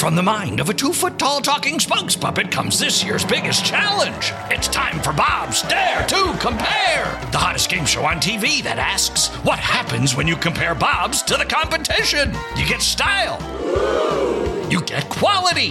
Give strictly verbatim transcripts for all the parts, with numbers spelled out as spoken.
From the mind of a two-foot-tall talking spokes puppet comes this year's biggest challenge. It's time for Bob's Dare to Compare, the hottest game show on T V that asks, what happens when you compare Bob's to the competition? You get style. You get quality.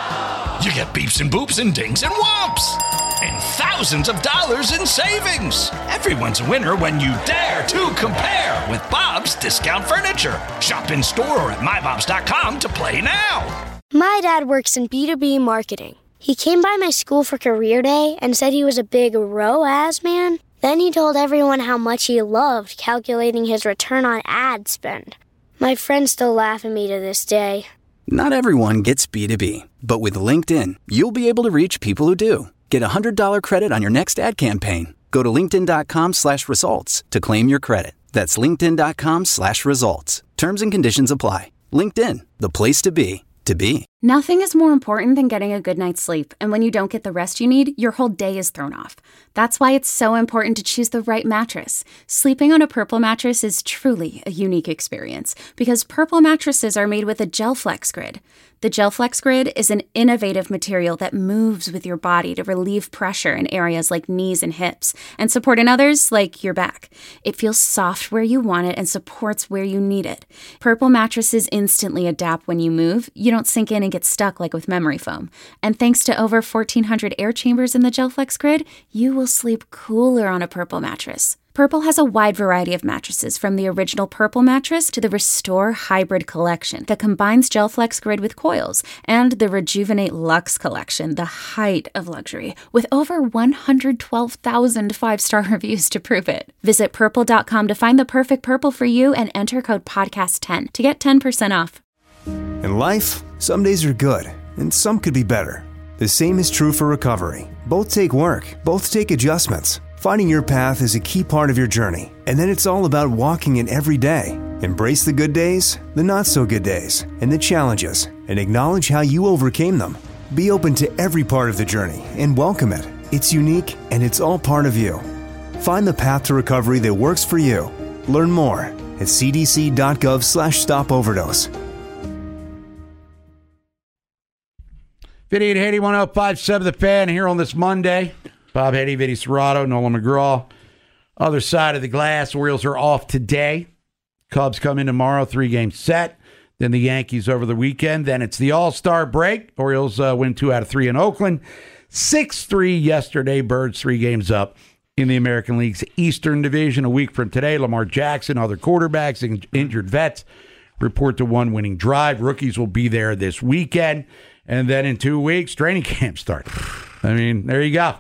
You get beeps and boops and dings and whomps. And thousands of dollars in savings. Everyone's a winner when you dare to compare with Bob's Discount Furniture. Shop in store or at my bobs dot com to play now. My dad works in B two B marketing. He came by my school for career day and said he was a big R O A S man. Then he told everyone how much he loved calculating his return on ad spend. My friends still laugh at me to this day. Not everyone gets B two B, but with LinkedIn, you'll be able to reach people who do. Get a one hundred dollars credit on your next ad campaign. Go to linkedin.com slash results to claim your credit. That's linkedin.com slash results. Terms and conditions apply. LinkedIn, the place to be, to be. Nothing is more important than getting a good night's sleep, and when you don't get the rest you need, your whole day is thrown off. That's why it's so important to choose the right mattress. Sleeping on a Purple mattress is truly a unique experience, because Purple mattresses are made with a GelFlex Grid. The GelFlex Grid is an innovative material that moves with your body to relieve pressure in areas like knees and hips, and support in others like your back. It feels soft where you want it and supports where you need it. Purple mattresses instantly adapt when you move. You don't sink in and get stuck like with memory foam. And thanks to over fourteen hundred air chambers in the GelFlex Grid, you will sleep cooler on a Purple mattress. Purple has a wide variety of mattresses, from the original Purple mattress to the Restore Hybrid collection that combines GelFlex Grid with coils, and the Rejuvenate Luxe collection, the height of luxury, with over one hundred twelve thousand five-star reviews to prove it. Visit purple dot com to find the perfect Purple for you and enter code podcast ten to get ten percent off. In life, some days are good, and some could be better. The same is true for recovery. Both take work, both take adjustments. Finding your path is a key part of your journey, and then it's all about walking it every day. Embrace the good days, the not-so-good days, and the challenges, and acknowledge how you overcame them. Be open to every part of the journey and welcome it. It's unique, and it's all part of you. Find the path to recovery that works for you. Learn more at c d c dot gov slash stop overdose. Vinny and Haiti, one oh five point seven The Fan here on this Monday. Bob Haiti, Vinny Serrato, Nolan McGraw. Other side of the glass, Orioles are off today. Cubs come in tomorrow, three-game set. Then the Yankees over the weekend. Then it's the All-Star break. Orioles uh, win two out of three in Oakland. six three yesterday. Birds three games up in the American League's Eastern Division. A week from today, Lamar Jackson, other quarterbacks, in- injured vets report to one winning drive. Rookies will be there this weekend. And then in two weeks, training camp starts. I mean, there you go.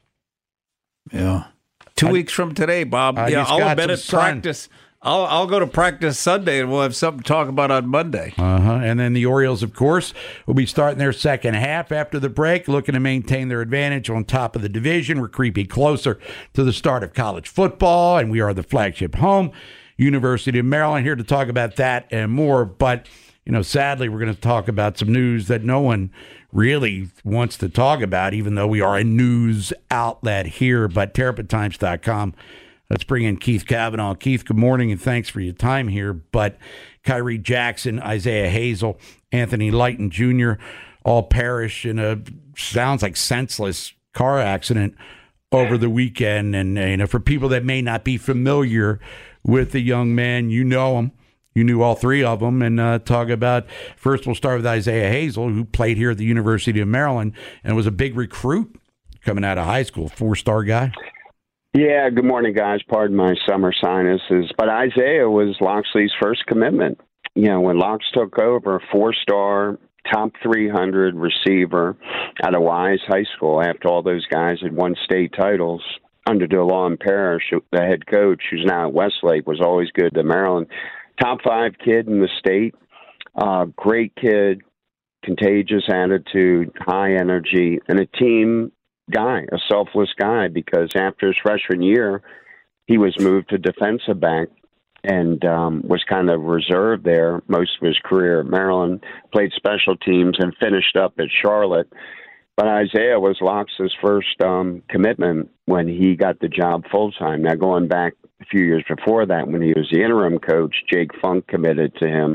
Yeah. Two I, weeks from today, Bob. I yeah, I'll bet at practice. I'll I'll go to practice Sunday, and we'll have something to talk about on Monday. Uh-huh. And then the Orioles, of course, will be starting their second half after the break, looking to maintain their advantage on top of the division. We're creeping closer to the start of college football, and we are the flagship home, University of Maryland, here to talk about that and more. But, you know, sadly, we're going to talk about some news that no one really wants to talk about, even though we are a news outlet here. But Terrapin Times dot com. Let's bring in Keith Kavanaugh. Keith, good morning, and thanks for your time here. But Kyrie Jackson, Isaiah Hazel, Anthony Lighton Junior all perish in a, sounds like, senseless car accident over the weekend. And, you know, for people that may not be familiar with the young man, you know him. You knew all three of them, and uh, talk about, first we'll start with Isaiah Hazel, who played here at the University of Maryland and was a big recruit coming out of high school, four-star guy. Yeah, good morning, guys. Pardon my summer sinuses. But Isaiah was Loxley's first commitment. You know, when Lox took over, four-star, top three hundred receiver out of Wise High School after all those guys had won state titles under DeLon Parrish, the head coach, who's now at Westlake, was always good to Maryland. Top five kid in the state, uh, great kid, contagious attitude, high energy, and a team guy, a selfless guy, because after his freshman year, he was moved to defensive back and um, was kind of reserved there most of his career at Maryland, played special teams, and finished up at Charlotte. But Isaiah was Lox's first um, commitment when he got the job full-time. Now, going back a few years before that, when he was the interim coach, Jake Funk committed to him.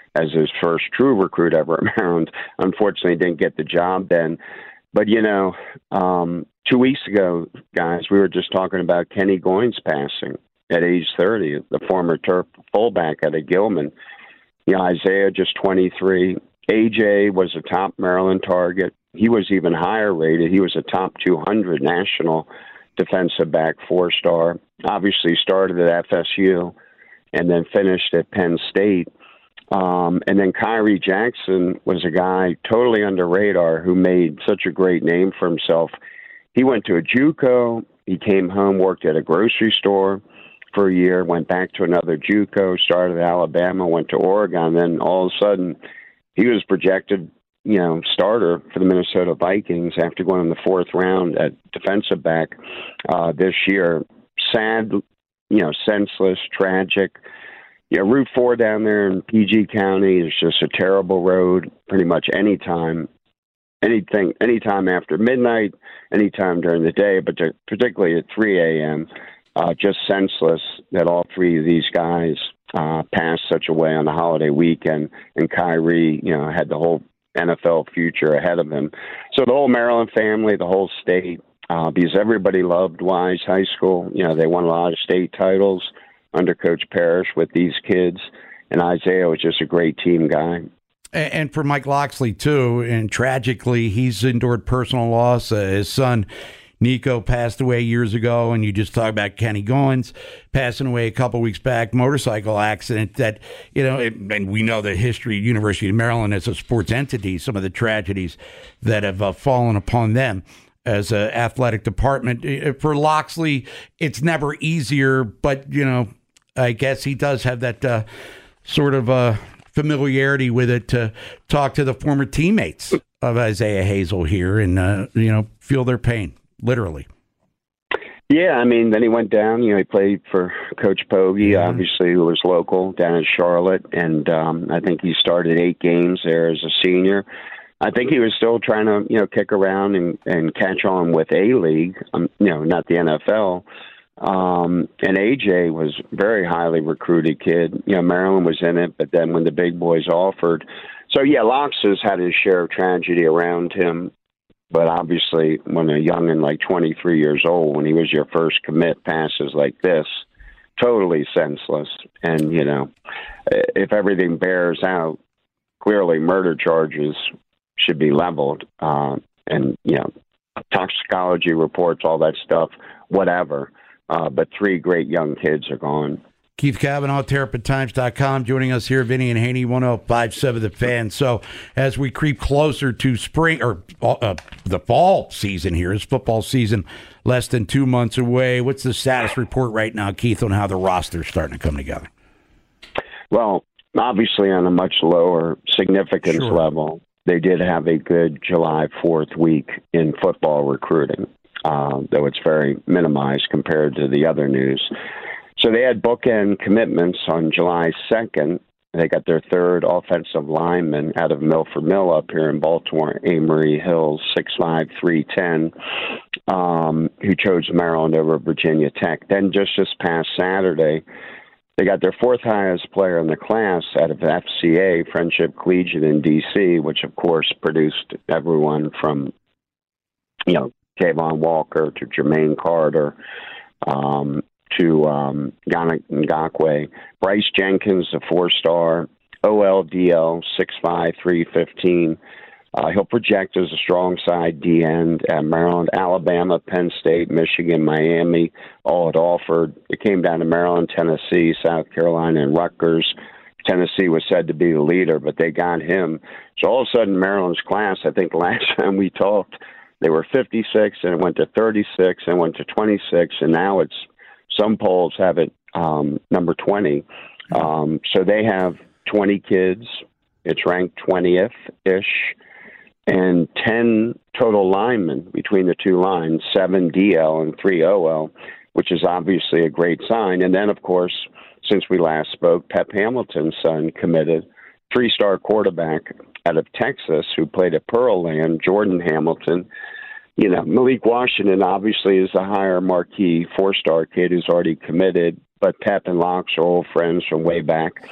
as his first true recruit ever at Maryland. Unfortunately, didn't get the job then. But, you know, um, two weeks ago, guys, we were just talking about Kenny Goins passing at age thirty, the former Terp fullback out of Gilman. You know, Isaiah, just twenty-three. A J was a top Maryland target. He was even higher rated. He was a top two hundred national defensive back, four-star. Obviously started at F S U and then finished at Penn State. Um, and then Kyrie Jackson was a guy totally under radar who made such a great name for himself. He went to a JUCO. He came home, worked at a grocery store for a year, went back to another JUCO, started at Alabama, went to Oregon. Then all of a sudden, he was projected, you know, starter for the Minnesota Vikings after going in the fourth round at defensive back uh, this year. Sad, you know, senseless, tragic. Yeah, Route four down there in P G County is just a terrible road. Pretty much any time, anything, anytime after midnight, anytime during the day, but particularly at three a.m. Uh, just senseless that all three of these guys uh, passed such a way on the holiday weekend, and Kyrie, you know, had the whole N F L future ahead of him. So the whole Maryland family, the whole state, uh, because everybody loved Wise High School. You know, they won a lot of state titles under Coach Parrish with these kids, and Isaiah was just a great team guy. And for Mike Locksley, too, and tragically, he's endured personal loss. Uh, his son, Nico, passed away years ago, and you just talked about Kenny Goins passing away a couple weeks back, motorcycle accident that, you know, it, and we know the history of University of Maryland as a sports entity, some of the tragedies that have uh, fallen upon them as an athletic department. For Locksley, it's never easier, but, you know, I guess he does have that uh, sort of uh, familiarity with it to talk to the former teammates of Isaiah Hazel here and, uh, you know, feel their pain, literally. Yeah, I mean, then he went down. You know, he played for Coach Pogge, yeah. obviously, who was local down in Charlotte, and um, I think he started eight games there as a senior. I think he was still trying to, you know, kick around and, and catch on with A-League, um, you know, not the N F L. Um, and A J was a very highly recruited kid. You know, Maryland was in it, but then when the big boys offered. So, yeah, Locks has had his share of tragedy around him. But obviously, when a young and like twenty-three years old, when he was your first commit, passes like this, totally senseless. And, you know, if everything bears out, clearly murder charges should be leveled. Uh, and, you know, toxicology reports, all that stuff, whatever. Uh, but three great young kids are gone. Keith Cavanaugh, Terrapin Times dot com, joining us here, Vinny and Haney, one oh five point seven The Fan. So as we creep closer to spring, or uh, the fall season here, is football season less than two months away. What's the status report right now, Keith, on how the roster's starting to come together? Well, obviously on a much lower significance sure. level, they did have a good July fourth week in football recruiting, uh, though it's very minimized compared to the other news. So they had bookend commitments on July second. They got their third offensive lineman out of Milford Mill up here in Baltimore, Amory Hills, six five, three ten, um, who chose Maryland over Virginia Tech. Then just this past Saturday, they got their fourth highest player in the class out of F C A, Friendship Collegiate in D C, which, of course, produced everyone from, you know, Kayvon Walker to Jermaine Carter, um, to um, Ghana Ngakwe. Bryce Jenkins, a four-star, O L D L, six five, three fifteen. Uh, he'll project as a strong side D end at Maryland, Alabama, Penn State, Michigan, Miami, all at offered. It came down to Maryland, Tennessee, South Carolina, and Rutgers. Tennessee was said to be the leader, but they got him. So all of a sudden, Maryland's class, I think last time we talked, they were fifty-six, and it went to thirty-six, and went to twenty-six, and now it's some polls have it um, number twenty. Um, so they have twenty kids. It's ranked twentieth-ish. And ten total linemen between the two lines, seven D L and three O L, which is obviously a great sign. And then, of course, since we last spoke, Pep Hamilton's son committed, three-star quarterback out of Texas who played at Pearland, Jordan Hamilton. You know, Malik Washington obviously is a higher marquee four-star kid who's already committed, but Pep and Locks are old friends from way back.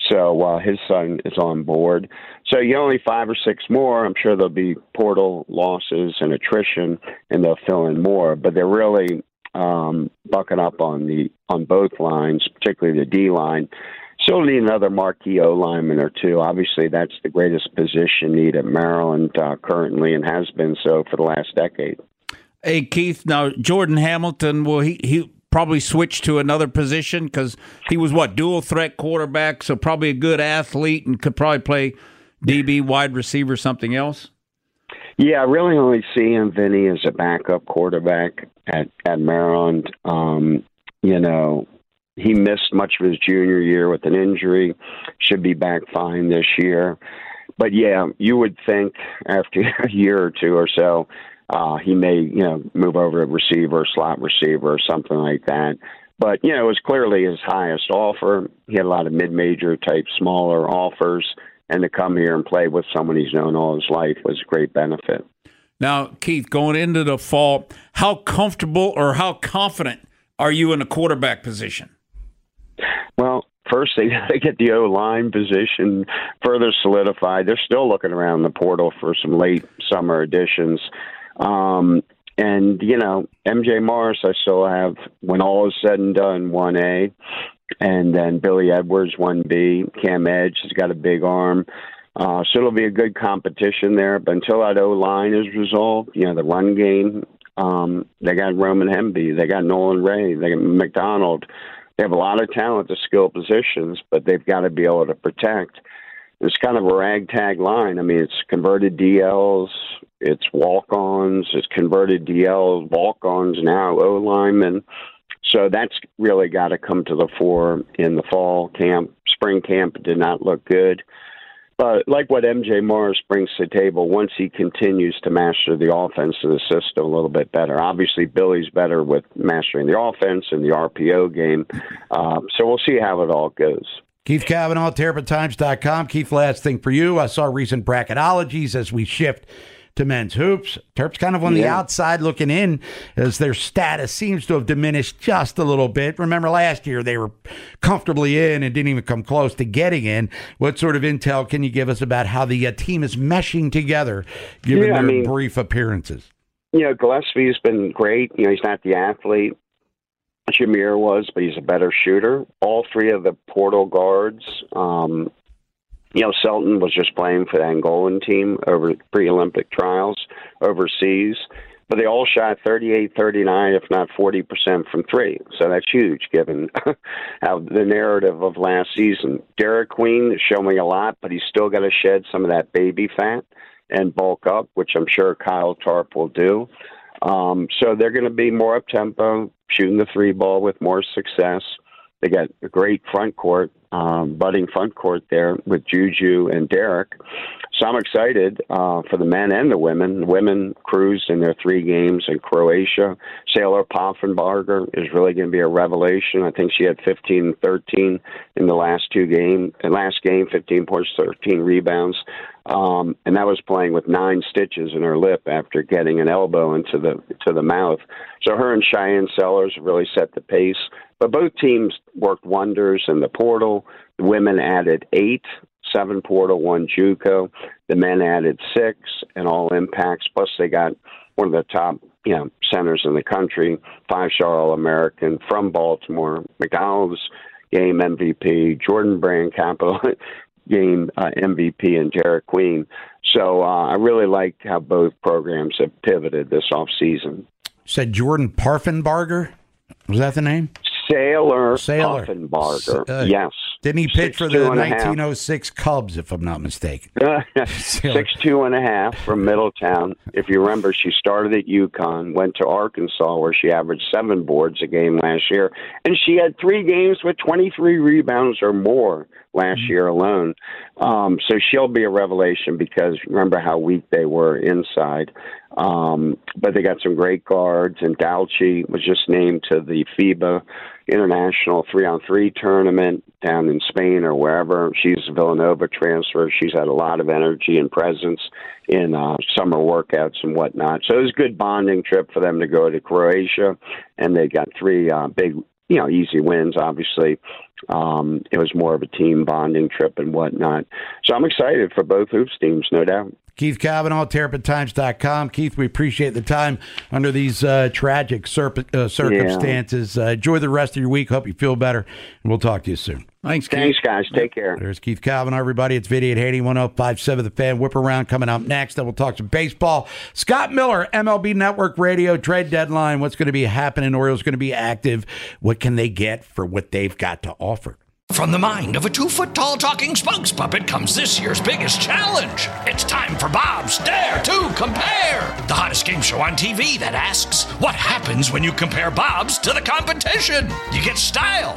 So uh, his son is on board. So you only five or six more. I'm sure there'll be portal losses and attrition, and they'll fill in more. But they're really um, bucking up on the on both lines, particularly the D line. Still need another marquee O lineman or two. Obviously, that's the greatest position need at Maryland uh, currently, and has been so for the last decade. Hey, Keith. Now Jordan Hamilton, will he he probably switch to another position because he was what dual threat quarterback, so probably a good athlete and could probably play D B, wide receiver, something else? Yeah, I really only see him, Vinny, as a backup quarterback at, at Maryland. Um, you know, he missed much of his junior year with an injury, should be back fine this year. But, yeah, you would think after a year or two or so, uh, he may, you know, move over to receiver, slot receiver, or something like that. But, you know, it was clearly his highest offer. He had a lot of mid-major type smaller offers. And to come here and play with someone he's known all his life was a great benefit. Now, Keith, going into the fall, how comfortable or how confident are you in the quarterback position? Well, first they got to get the O-line position further solidified. They're still looking around the portal for some late summer additions. Um, and, you know, M J Morris, I still have, when all is said and done, one A. And then Billy Edwards, one B. Cam Edge has got a big arm. Uh, so it'll be a good competition there. But until that O-line is resolved, you know, the run game, um, they got Roman Hemby. They got Nolan Ray. They got McDonald. They have a lot of talent to skill positions, but they've got to be able to protect. It's kind of a ragtag line. I mean, it's converted D Ls, it's walk-ons, it's converted D Ls, walk-ons, now O-linemen. So that's really got to come to the fore in the fall camp. Spring camp did not look good. But like what M J Morris brings to the table, once he continues to master the offense of the system a little bit better. Obviously, Billy's better with mastering the offense and the R P O game. Uh, so we'll see how it all goes. Keith Cavanaugh, Terrapin Times dot com. Keith, last thing for you. I saw recent bracketologies as we shift to men's hoops. Terps kind of on the yeah. outside looking in as their status seems to have diminished just a little bit. Remember last year they were comfortably in and didn't even come close to getting in. What sort of intel can you give us about how the uh, team is meshing together given yeah, their I mean, brief appearances? You know, Gillespie's been great. You know, he's not the athlete Jameer was, but he's a better shooter. All three of the portal guards, um, You know, Selton was just playing for the Angolan team over pre-Olympic trials overseas, but they all shot thirty-eight, thirty-nine, if not forty percent from three. So that's huge given how the narrative of last season. Derek Queen is showing a lot, but he's still got to shed some of that baby fat and bulk up, which I'm sure Kyle Tarp will do. Um, so they're going to be more up-tempo, shooting the three ball with more success. They got a great front court, um, budding front court there with Juju and Derek. So I'm excited uh, for the men and the women. The women cruised in their three games in Croatia. Sailor Poffenbarger is really going to be a revelation. I think she had fifteen and thirteen in the last two games. In last game, fifteen points, thirteen rebounds. Um, and that was playing with nine stitches in her lip after getting an elbow into the to the mouth. So her and Cheyenne Sellers really set the pace. But both teams worked wonders in the portal. The women added eight, seven portal, one JUCO. The men added six and all impacts. Plus they got one of the top, you know, centers in the country, five-star All-American from Baltimore, McDonald's game M V P, Jordan Brand Capital game uh, M V P, and Derek Queen. So uh, I really like how both programs have pivoted this offseason. Said Jordan Poffenbarger? Was that the name? Sailor, Sailor. Poffenbarger. Uh, yes. Didn't he pitch for the nineteen oh six Cubs, if I'm not mistaken? Six two and a half from Middletown. If you remember, she started at UConn, went to Arkansas, where she averaged seven boards a game last year, and she had three games with twenty-three rebounds or more last mm-hmm. year alone. Um, so she'll be a revelation because remember how weak they were inside. Um, but they got some great guards, and Dalchi was just named to the FIBA International three-on-three tournament down in Spain or wherever. She's a Villanova transfer. She's had a lot of energy and presence in uh, summer workouts and whatnot. So it was a good bonding trip for them to go to Croatia, and they got three uh, big, you know, easy wins, obviously, Um, it was more of a team bonding trip and whatnot. So I'm excited for both hoops teams, no doubt. Keith Cavanaugh, Terrapin Times dot com. Keith, we appreciate the time under these uh, tragic serp- uh, circumstances. Yeah. Uh, enjoy the rest of your week. Hope you feel better. And we'll talk to you soon. Thanks, Keith. Thanks, guys. Take care. There's Keith Cavanaugh, everybody. It's Vinny at Haney, one oh five point seven The Fan. Whip around coming up next. Then we'll talk some baseball. Scott Miller, M L B Network Radio, trade deadline. What's going to be happening? Orioles going to be active. What can they get for what they've got to offer? From the mind of a two-foot-tall talking spokes puppet comes this year's biggest challenge. It's time for Bob's Dare to Compare, the hottest game show on T V that asks, what happens when you compare Bob's to the competition? You get style.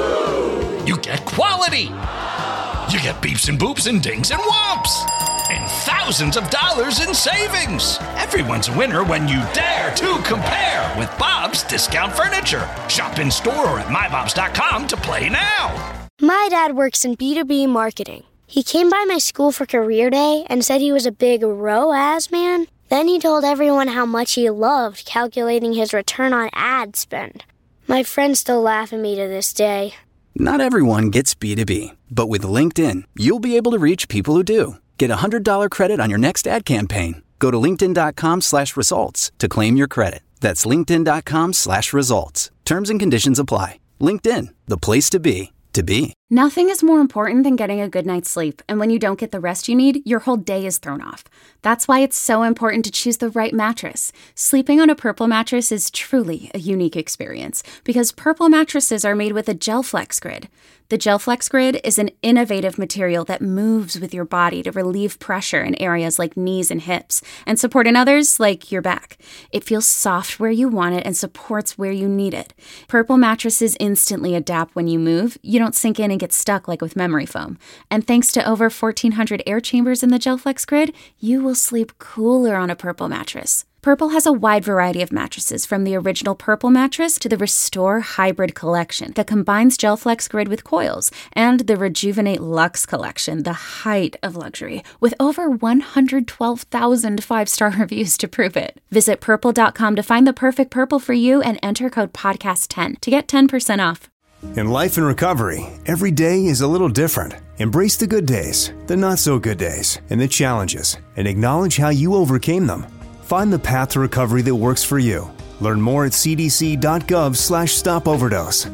You get quality. You get beeps and boops and dings and whomps. And thousands of dollars in savings. Everyone's a winner when you dare to compare with Bob's Discount Furniture. Shop in store or at my bobs dot com to play now. My dad works in B two B marketing. He came by my school for career day and said he was a big R O A S man. Then he told everyone how much he loved calculating his return on ad spend. My friends still laugh at me to this day. Not everyone gets B two B, but with LinkedIn, you'll be able to reach people who do. Get a one hundred dollars credit on your next ad campaign. Go to linkedin.com slash results to claim your credit. That's linkedin.com slash results. Terms and conditions apply. LinkedIn, the place to be, to be. Nothing is more important than getting a good night's sleep, and when you don't get the rest you need, your whole day is thrown off. That's why it's so important to choose the right mattress. Sleeping on a Purple mattress is truly a unique experience, because Purple mattresses are made with a GelFlex Grid. The GelFlex Grid is an innovative material that moves with your body to relieve pressure in areas like knees and hips, and support in others like your back. It feels soft where you want it and supports where you need it. Purple mattresses instantly adapt when you move. You don't sink in and get stuck like with memory foam. And thanks to over fourteen hundred air chambers in the GelFlex Grid, you will sleep cooler on a Purple mattress. Purple has a wide variety of mattresses, from the original Purple mattress to the Restore Hybrid collection that combines GelFlex Grid with coils, and the Rejuvenate Luxe collection, the height of luxury, with over one hundred twelve thousand five-star reviews to prove it. Visit purple dot com to find the perfect Purple for you and enter code podcast ten to get ten percent off. In life and recovery, every day is a little different. Embrace the good days, the not so good days, and the challenges, and acknowledge how you overcame them. Find the path to recovery that works for you. Learn more at cdc.gov slash stop overdose.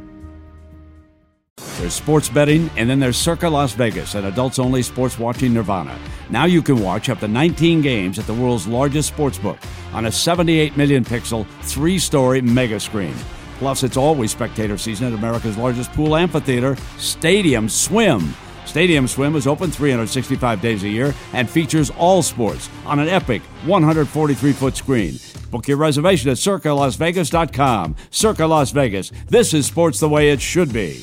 There's sports betting, and then there's Circa Las Vegas, an adults-only sports watching nirvana. Now you can watch up to nineteen games at the world's largest sportsbook on a seventy-eight million pixel, three-story mega screen. Plus, it's always spectator season at America's largest pool amphitheater, Stadium Swim. Stadium Swim is open three hundred sixty-five days a year and features all sports on an epic one hundred forty-three foot screen. Book your reservation at circa las vegas dot com. Circa Las Vegas. This is sports the way it should be.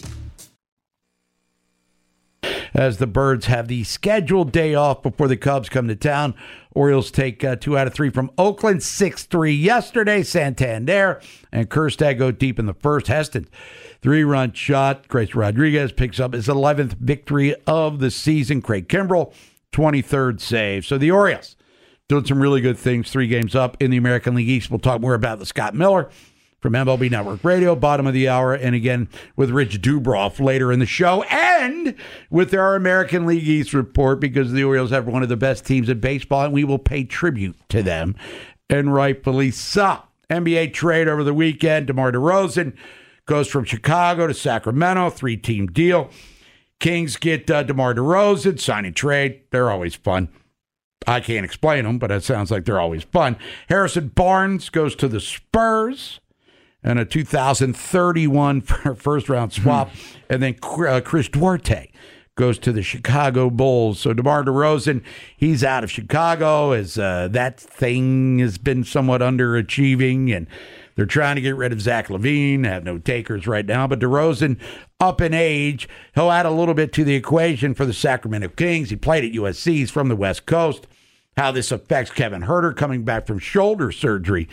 As the Birds have the scheduled day off before the Cubs come to town, Orioles take uh, two out of three from Oakland, six three yesterday. Santander and Kjerstad go deep in the first. Heston, three-run shot. Grace Rodriguez picks up his eleventh victory of the season. Craig Kimbrell, twenty-third save. So the Orioles doing some really good things, three games up in the American League East. We'll talk more about the Scott Miller from M L B Network Radio, bottom of the hour, and again with Rich Dubroff later in the show, and with our American League East report, because the Orioles have one of the best teams in baseball, and we will pay tribute to them, and rightfully so. N B A trade over the weekend. DeMar DeRozan goes from Chicago to Sacramento, three-team deal. Kings get uh, DeMar DeRozan, sign and trade. They're always fun. I can't explain them, but it sounds like they're always fun. Harrison Barnes goes to the Spurs, and a two thousand thirty-one first-round swap. And then uh, Chris Duarte goes to the Chicago Bulls. So DeMar DeRozan, he's out of Chicago, as uh, that thing has been somewhat underachieving, and they're trying to get rid of Zach LaVine. Have no takers right now, but DeRozan, up in age, he'll add a little bit to the equation for the Sacramento Kings. He played at U S C. He's from the West Coast. How this affects Kevin Huerter coming back from shoulder surgery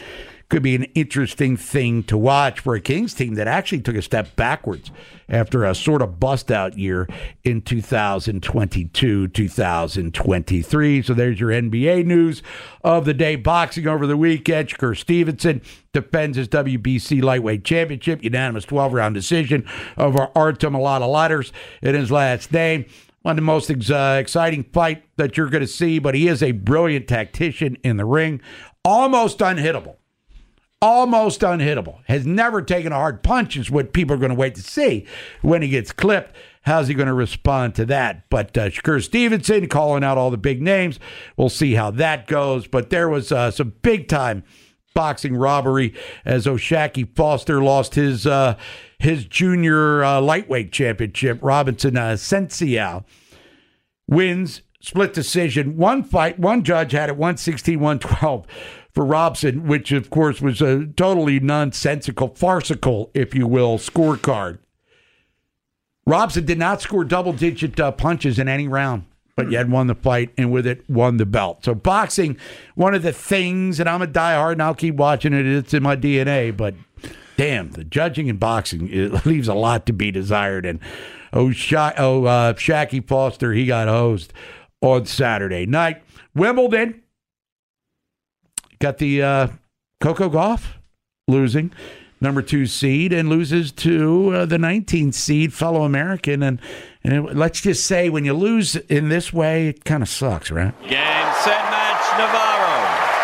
could be an interesting thing to watch for a Kings team that actually took a step backwards after a sort of bust-out year in two thousand twenty-two, two thousand twenty-three. So there's your N B A news of the day. Boxing over the weekend, Shakur Stevenson defends his W B C lightweight championship, unanimous twelve-round decision over Artem Alatalatos in his last name. One of the most ex- uh, exciting fight that you're going to see, but he is a brilliant tactician in the ring. Almost unhittable. Almost unhittable. Has never taken a hard punch is what people are going to wait to see when he gets clipped. How's he going to respond to that? But uh, Shakur Stevenson calling out all the big names. We'll see how that goes. But there was uh, some big-time boxing robbery as O'Shaquie Foster lost his uh, his junior uh, lightweight championship. Robinson uh, Asensio wins, split decision. One fight, one judge had it one sixteen, one twelve for Robson, which, of course, was a totally nonsensical, farcical, if you will, scorecard. Robson did not score double-digit uh, punches in any round, but yet won the fight, and with it, won the belt. So boxing, one of the things, and I'm a diehard, and I'll keep watching it. It's in my D N A, but damn, the judging in boxing, it leaves a lot to be desired. And oh, Sha- oh uh, Shaquie Foster, he got hosed on Saturday night. Wimbledon got the uh, Coco Gauff losing, number two seed, and loses to uh, the nineteenth seed, fellow American. And, and it, let's just say when you lose in this way, it kind of sucks, right? Game, set, match, Navarro.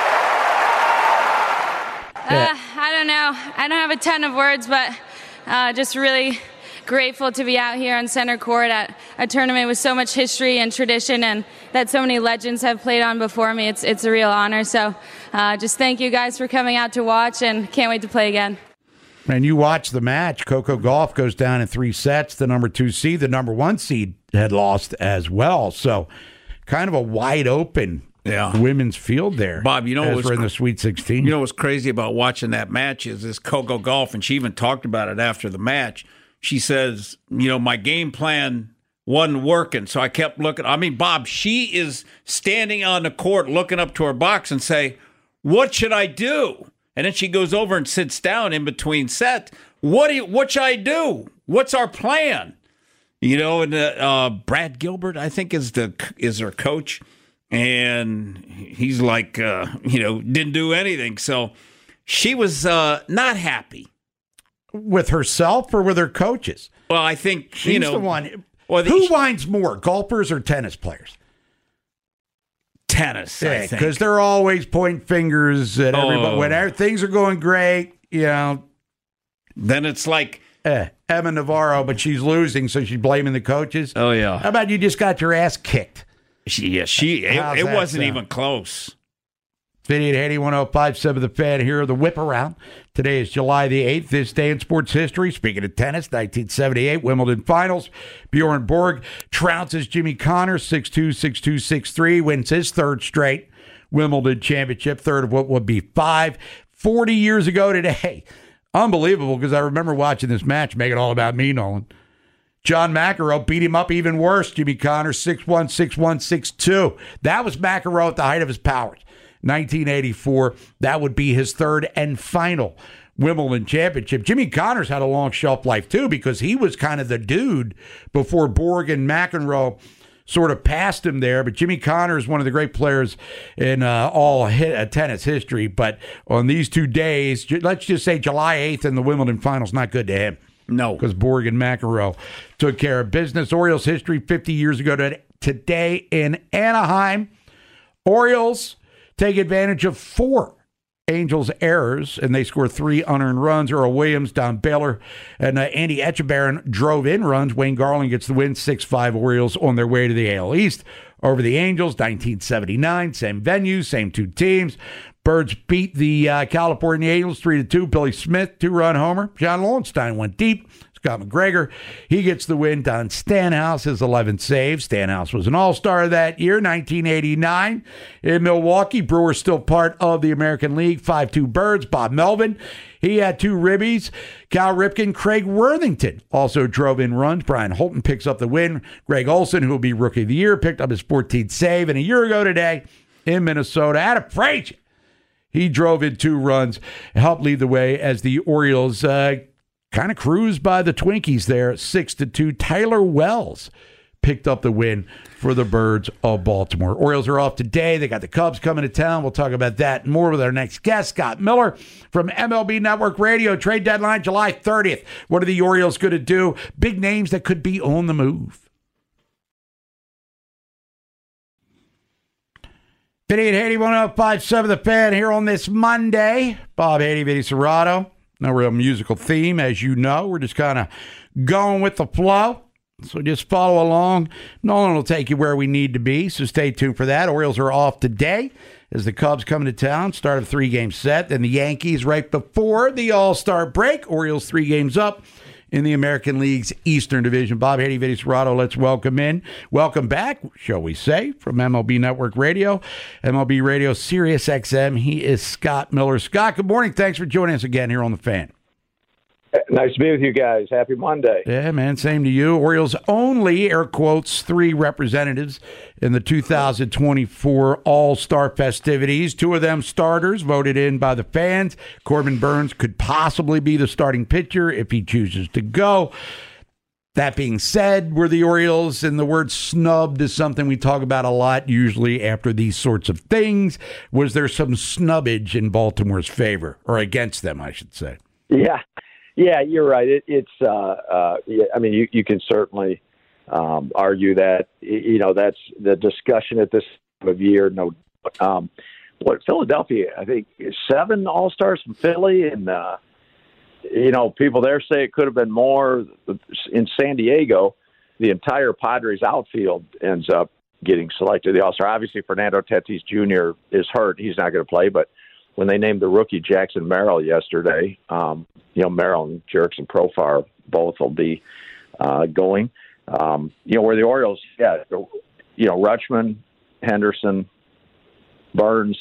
Uh, I don't know. I don't have a ton of words, but uh, just really grateful to be out here on center court at a tournament with so much history and tradition, and that so many legends have played on before me. It's it's a real honor. So uh, just thank you guys for coming out to watch, and can't wait to play again. And you watch the match. Coco Gauff goes down in three sets. The number two seed, the number one seed had lost as well. So kind of a wide open yeah. women's field there. Bob, you know as what was we're in cr- the Sweet sixteen. You know what's crazy about watching that match is this Coco Gauff, and she even talked about it after the match. She says, you know, my game plan wasn't working, so I kept looking. I mean, Bob, she is standing on the court looking up to her box and say, what should I do? And then she goes over and sits down in between sets. What do you, what should I do? What's our plan? You know, and uh, uh, Brad Gilbert, I think, is the is her coach, and he's like, uh, you know, didn't do anything. So she was uh, not happy. With herself or with her coaches? Well, I think, She's you know. the one. Well, the, who whines more, golfers or tennis players? Tennis, yeah, I think. Because they're always pointing fingers at oh. everybody. When things are going great, you know. Then it's like. Eh, Emma Navarro, but she's losing, so she's blaming the coaches. Oh, yeah. How about you just got your ass kicked? She, yeah, she. It, it wasn't sound? even close. Vinny at eighty-one oh five, seven The Fan here, the whip around. Today is July the eighth, this day in sports history. Speaking of tennis, nineteen seventy-eight Wimbledon Finals. Bjorn Borg trounces Jimmy Connors six two, six two, six three, wins his third straight Wimbledon championship, third of what would be five. forty years ago today. Unbelievable, because I remember watching this match, make it all about me, Nolan. John McEnroe beat him up even worse. Jimmy Connors six one, six one, six two. That was McEnroe at the height of his powers. nineteen eighty-four, that would be his third and final Wimbledon championship. Jimmy Connors had a long shelf life, too, because he was kind of the dude before Borg and McEnroe sort of passed him there. But Jimmy Connors, one of the great players in uh, all hit, uh, tennis history. But on these two days, let's just say July eighth and the Wimbledon finals, not good to him. No. Because Borg and McEnroe took care of business. Orioles history fifty years ago to today in Anaheim. Orioles take advantage of four Angels errors, and they score three unearned runs. Earl Williams, Don Baylor, and uh, Andy Etchebarren drove in runs. Wayne Garland gets the win, six five Orioles on their way to the A L East over the Angels, nineteen seventy-nine. Same venue, same two teams. Birds beat the uh, California Angels three to two. Billy Smith, two-run homer. John Lowenstein went deep. Scott McGregor, he gets the win. Don Stanhouse, his eleventh save. Stanhouse was an all-star that year, nineteen eighty-nine. In Milwaukee, Brewers still part of the American League. five two Birds. Bob Melvin, he had two ribbies. Cal Ripken, Craig Worthington also drove in runs. Brian Holton picks up the win. Greg Olson, who will be Rookie of the Year, picked up his fourteenth save. And a year ago today in Minnesota, Adam Frazier, He drove in two runs, helped lead the way as the Orioles uh, kind of cruised by the Twinkies there, six to two. Tyler Wells picked up the win for the Birds of Baltimore. Orioles are off today. They got the Cubs coming to town. We'll talk about that and more with our next guest, Scott Miller from M L B Network Radio. Trade deadline July thirtieth. What are the Orioles going to do? Big names that could be on the move. Vinny and Haiti, one oh five point seven The Fan here on this Monday. Bob Haiti, Vinny Serrato. No real musical theme, as you know. We're just kind of going with the flow. So just follow along. Nolan will take you where we need to be, so stay tuned for that. Orioles are off today as the Cubs come to town. Start a three-game set. Then the Yankees right before the All-Star break. Orioles three games up in the American League's Eastern Division. Bob Haiti, Vinny Serrato, let's welcome in. Welcome back, shall we say, from M L B Network Radio, M L B Radio Sirius X M. He is Scott Miller. Scott, good morning. Thanks for joining us again here on The Fan. Nice to be with you guys. Happy Monday. Yeah, man, same to you. Orioles only, air quotes, three representatives in the two thousand twenty-four All-Star festivities. Two of them starters voted in by the fans. Corbin Burnes could possibly be the starting pitcher if he chooses to go. That being said, were the Orioles, and the word snubbed is something we talk about a lot usually after these sorts of things. Was there some snubbage in Baltimore's favor, or against them, I should say? Yeah. Yeah, you're right. It, it's, uh, uh, yeah, I mean, you, you can certainly um, argue that, you know, that's the discussion at this time of year. No, um, what Philadelphia, I think, seven All-Stars from Philly, and, uh, you know, people there say it could have been more. In San Diego, the entire Padres outfield ends up getting selected. The All-Star, obviously, Fernando Tatis Junior is hurt. He's not going to play, but when they named the rookie Jackson Merrill yesterday, um, you know, Merrill and Jerks and Profar both will be uh, going. Um, you know, where the Orioles, yeah, you know, Rutschman, Henderson, Burnes,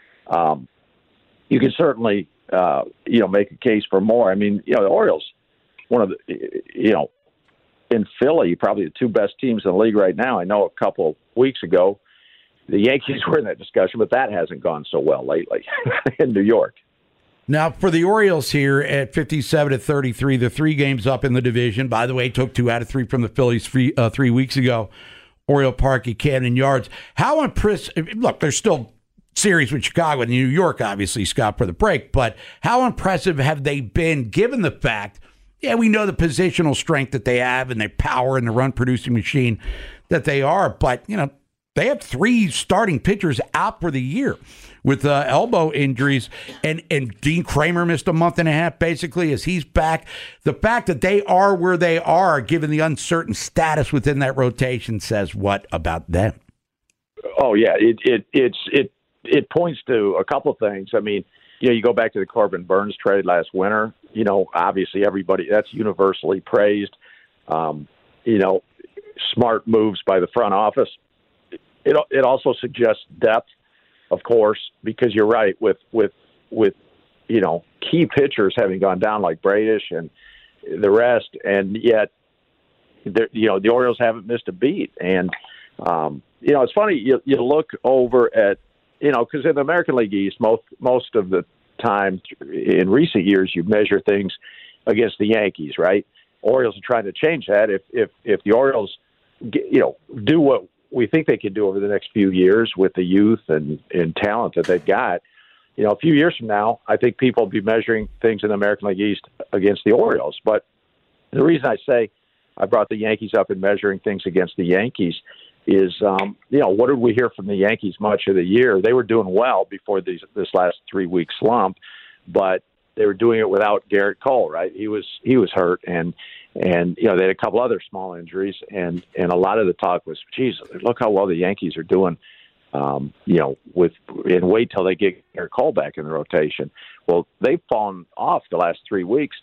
um, you can certainly, uh, you know, make a case for more. I mean, you know, the Orioles, one of the, you know, in Philly, probably the two best teams in the league right now. I know a couple of weeks ago, the Yankees were in that discussion, but that hasn't gone so well lately in New York. Now, for the Orioles here at fifty-seven to thirty-three, the three games up in the division. By the way, took two out of three from the Phillies three, uh, three weeks ago. Oriole Park at Camden Yards. How impressive? Look, there's still series with Chicago and New York, obviously, Scott, for the break. But how impressive have they been, given the fact, yeah, we know the positional strength that they have and their power and the run-producing machine that they are. But, you know, they have three starting pitchers out for the year with uh, elbow injuries, and, and Dean Kramer missed a month and a half, basically, as he's back. The fact that they are where they are, given the uncertain status within that rotation, says what about them? Oh, yeah, it it it's it it points to a couple of things. I mean, you know, you go back to the Corbin Burnes trade last winter, you know, obviously everybody, that's universally praised. Um, you know, smart moves by the front office. It it also suggests depth, of course, because you're right with with with you know key pitchers having gone down like Bradish and the rest, and yet you know the Orioles haven't missed a beat. And um, you know it's funny you you look over at you know because in the American League East most most of the time in recent years you measure things against the Yankees, right? Orioles are trying to change that. If if if the Orioles get, you know do what we think they can do over the next few years with the youth and, and talent that they've got, you know, a few years from now, I think people will be measuring things in the American League East against the Orioles. But the reason I say I brought the Yankees up in measuring things against the Yankees is, um, you know, what did we hear from the Yankees much of the year? They were doing well before these, this last three-week slump, but they were doing it without Garrett Cole, right? He was he was hurt, and and you know they had a couple other small injuries, and and a lot of the talk was, geez, look how well the Yankees are doing, um, you know, with and wait till they get Garrett Cole back in the rotation. Well, they've fallen off the last three weeks.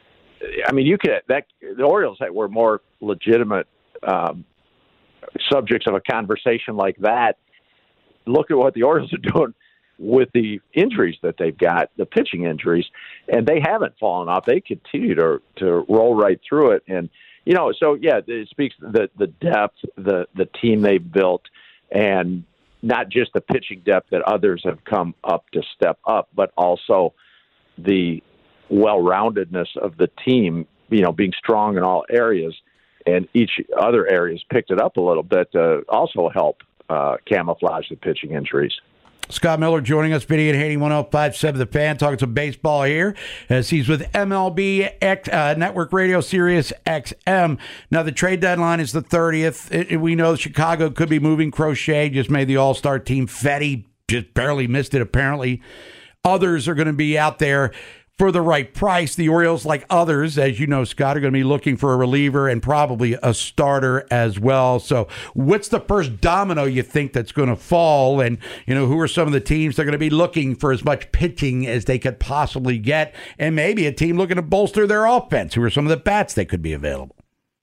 I mean, you could that the Orioles that were more legitimate um, subjects of a conversation like that. Look at what the Orioles are doing with the injuries that they've got, the pitching injuries, and they haven't fallen off. They continue to to roll right through it. And, you know, so, yeah, it speaks to the, the depth, the, the team they've built, and, not just the pitching depth that others have come up to step up, but also the well-roundedness of the team, you know, being strong in all areas, and each other areas picked it up a little bit to also help uh, camouflage the pitching injuries. Scott Miller joining us, Vinny and Haney, one oh five point seven The Fan, talking some baseball here as he's with M L B X, uh, Network Radio Sirius X M. Now, the trade deadline is the thirtieth. It, it, we know Chicago could be moving. Crochet just made the All-Star team. Fetty just barely missed it, apparently. Others are going to be out there for the right price. The Orioles, like others, as you know, Scott, are going to be looking for a reliever and probably a starter as well. So what's the first domino you think that's going to fall? And, you know, who are some of the teams that are going to be looking for as much pitching as they could possibly get? And maybe a team looking to bolster their offense. Who are some of the bats that could be available?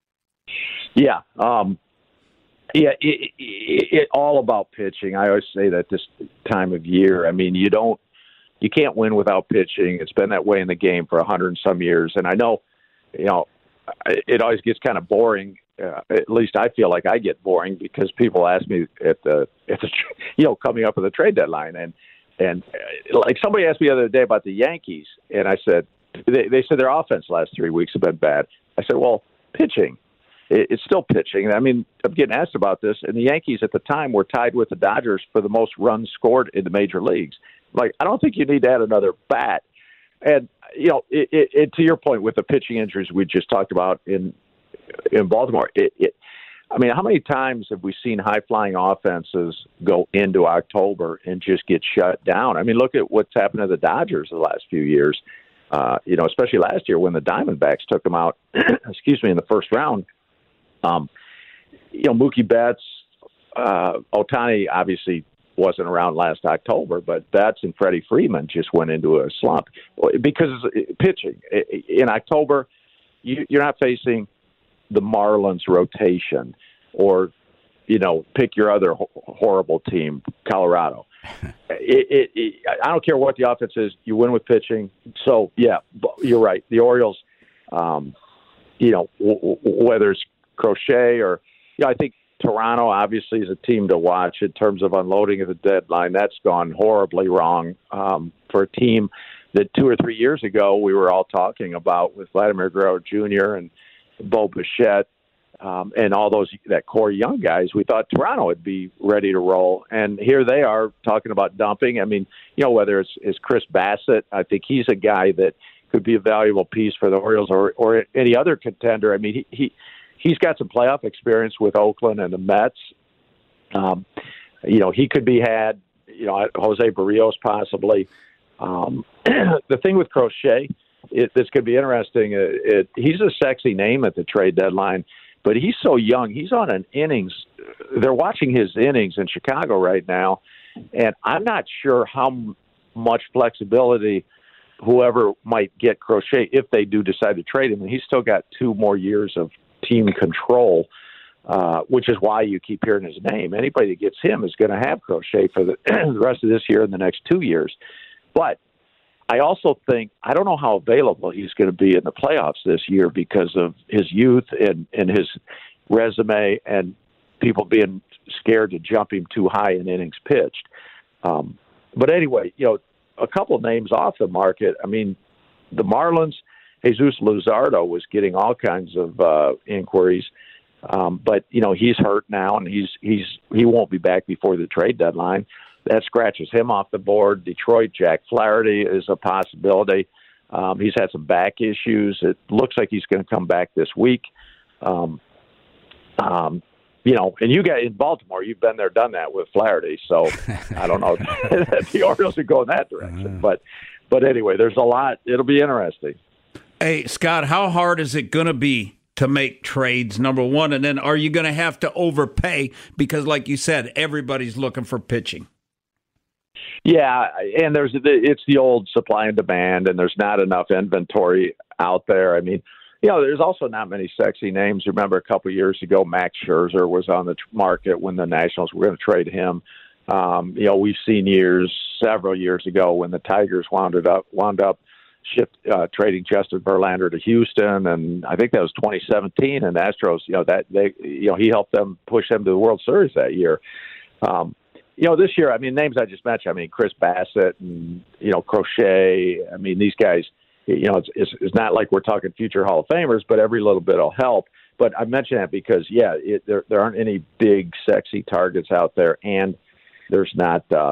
Yeah. Um, yeah, it, it, it all about pitching. I always say that this time of year. I mean, you don't, You can't win without pitching. It's been that way in the game for a hundred and some years. And I know, you know, it always gets kind of boring. Uh, at least I feel like I get boring because people ask me at the, at the, you know, coming up with the trade deadline. And, and uh, like somebody asked me the other day about the Yankees. And I said, they, they said their offense last three weeks have been bad. I said, well, pitching. It, it's still pitching. I mean, I'm getting asked about this. And the Yankees at the time were tied with the Dodgers for the most runs scored in the major leagues. Like, I don't think you need to add another bat. And, you know, it, it, it, to your point with the pitching injuries we just talked about in in Baltimore, it, it, I mean, how many times have we seen high-flying offenses go into October and just get shut down? I mean, look at what's happened to the Dodgers the last few years, uh, you know, especially last year when the Diamondbacks took them out, excuse me, in the first round. Um, you know, Mookie Betts, uh, Ohtani obviously wasn't around last October, but Betts and Freddie Freeman just went into a slump because pitching in October, you, you're not facing the Marlins rotation or, you know, pick your other ho- horrible team, Colorado. it, it, it, I don't care what the offense is. You win with pitching. So, yeah, you're right. The Orioles, um, you know, w- w- whether it's Crochet or, you know, I think Toronto obviously is a team to watch in terms of unloading at the deadline. That's gone horribly wrong um, for a team that two or three years ago we were all talking about with Vladimir Guerrero Junior and Bo Bichette um, and all those that core young guys. We thought Toronto would be ready to roll, and here they are talking about dumping. I mean, you know, whether it's, it's Chris Bassett, I think he's a guy that could be a valuable piece for the Orioles or, or any other contender. I mean, he. he He's got some playoff experience with Oakland and the Mets. Um, you know, he could be had, you know, Jose Barrios possibly. Um, the thing with Crochet, it, that's going to be interesting, it, it, he's a sexy name at the trade deadline, but he's so young. He's on an innings. They're watching his innings in Chicago right now, and I'm not sure how m- much flexibility whoever might get Crochet, if they do decide to trade him, and he's still got two more years of team control, uh, which is why you keep hearing his name. Anybody that gets him is going to have Crochet for the, the rest of this year and the next two years. But I also think, I don't know how available he's going to be in the playoffs this year because of his youth and, and his resume and people being scared to jump him too high in innings pitched. Um, but anyway, you know, a couple of names off the market. I mean, the Marlins, Jesus Luzardo was getting all kinds of uh, inquiries, um, but you know he's hurt now, and he's he's he won't be back before the trade deadline. That scratches him off the board. Detroit, Jack Flaherty is a possibility. Um, he's had some back issues. It looks like he's going to come back this week. Um, um, you know, and you got in Baltimore, you've been there, done that with Flaherty. So I don't know if the Orioles would go in that direction, but but anyway, there's a lot. It'll be interesting. Hey, Scott, how hard is it going to be to make trades, number one? And then are you going to have to overpay? Because, like you said, everybody's looking for pitching. Yeah, and there's the, it's the old supply and demand, and there's not enough inventory out there. I mean, you know, there's also not many sexy names. Remember a couple of years ago, Max Scherzer was on the market when the Nationals were going to trade him. Um, you know, we've seen years, several years ago, when the Tigers wound up, wound up shift uh, trading Justin Verlander to Houston, and I think that was twenty seventeen. And Astros, you know, that they, you know, he helped them push them to the World Series that year. Um, you know, this year, I mean, names I just mentioned, I mean, Chris Bassett and, you know, Crochet. I mean, these guys, you know, it's, it's, it's not like we're talking future Hall of Famers, but every little bit will help. But I mention that because, yeah, it, there there aren't any big, sexy targets out there, and there's not, uh,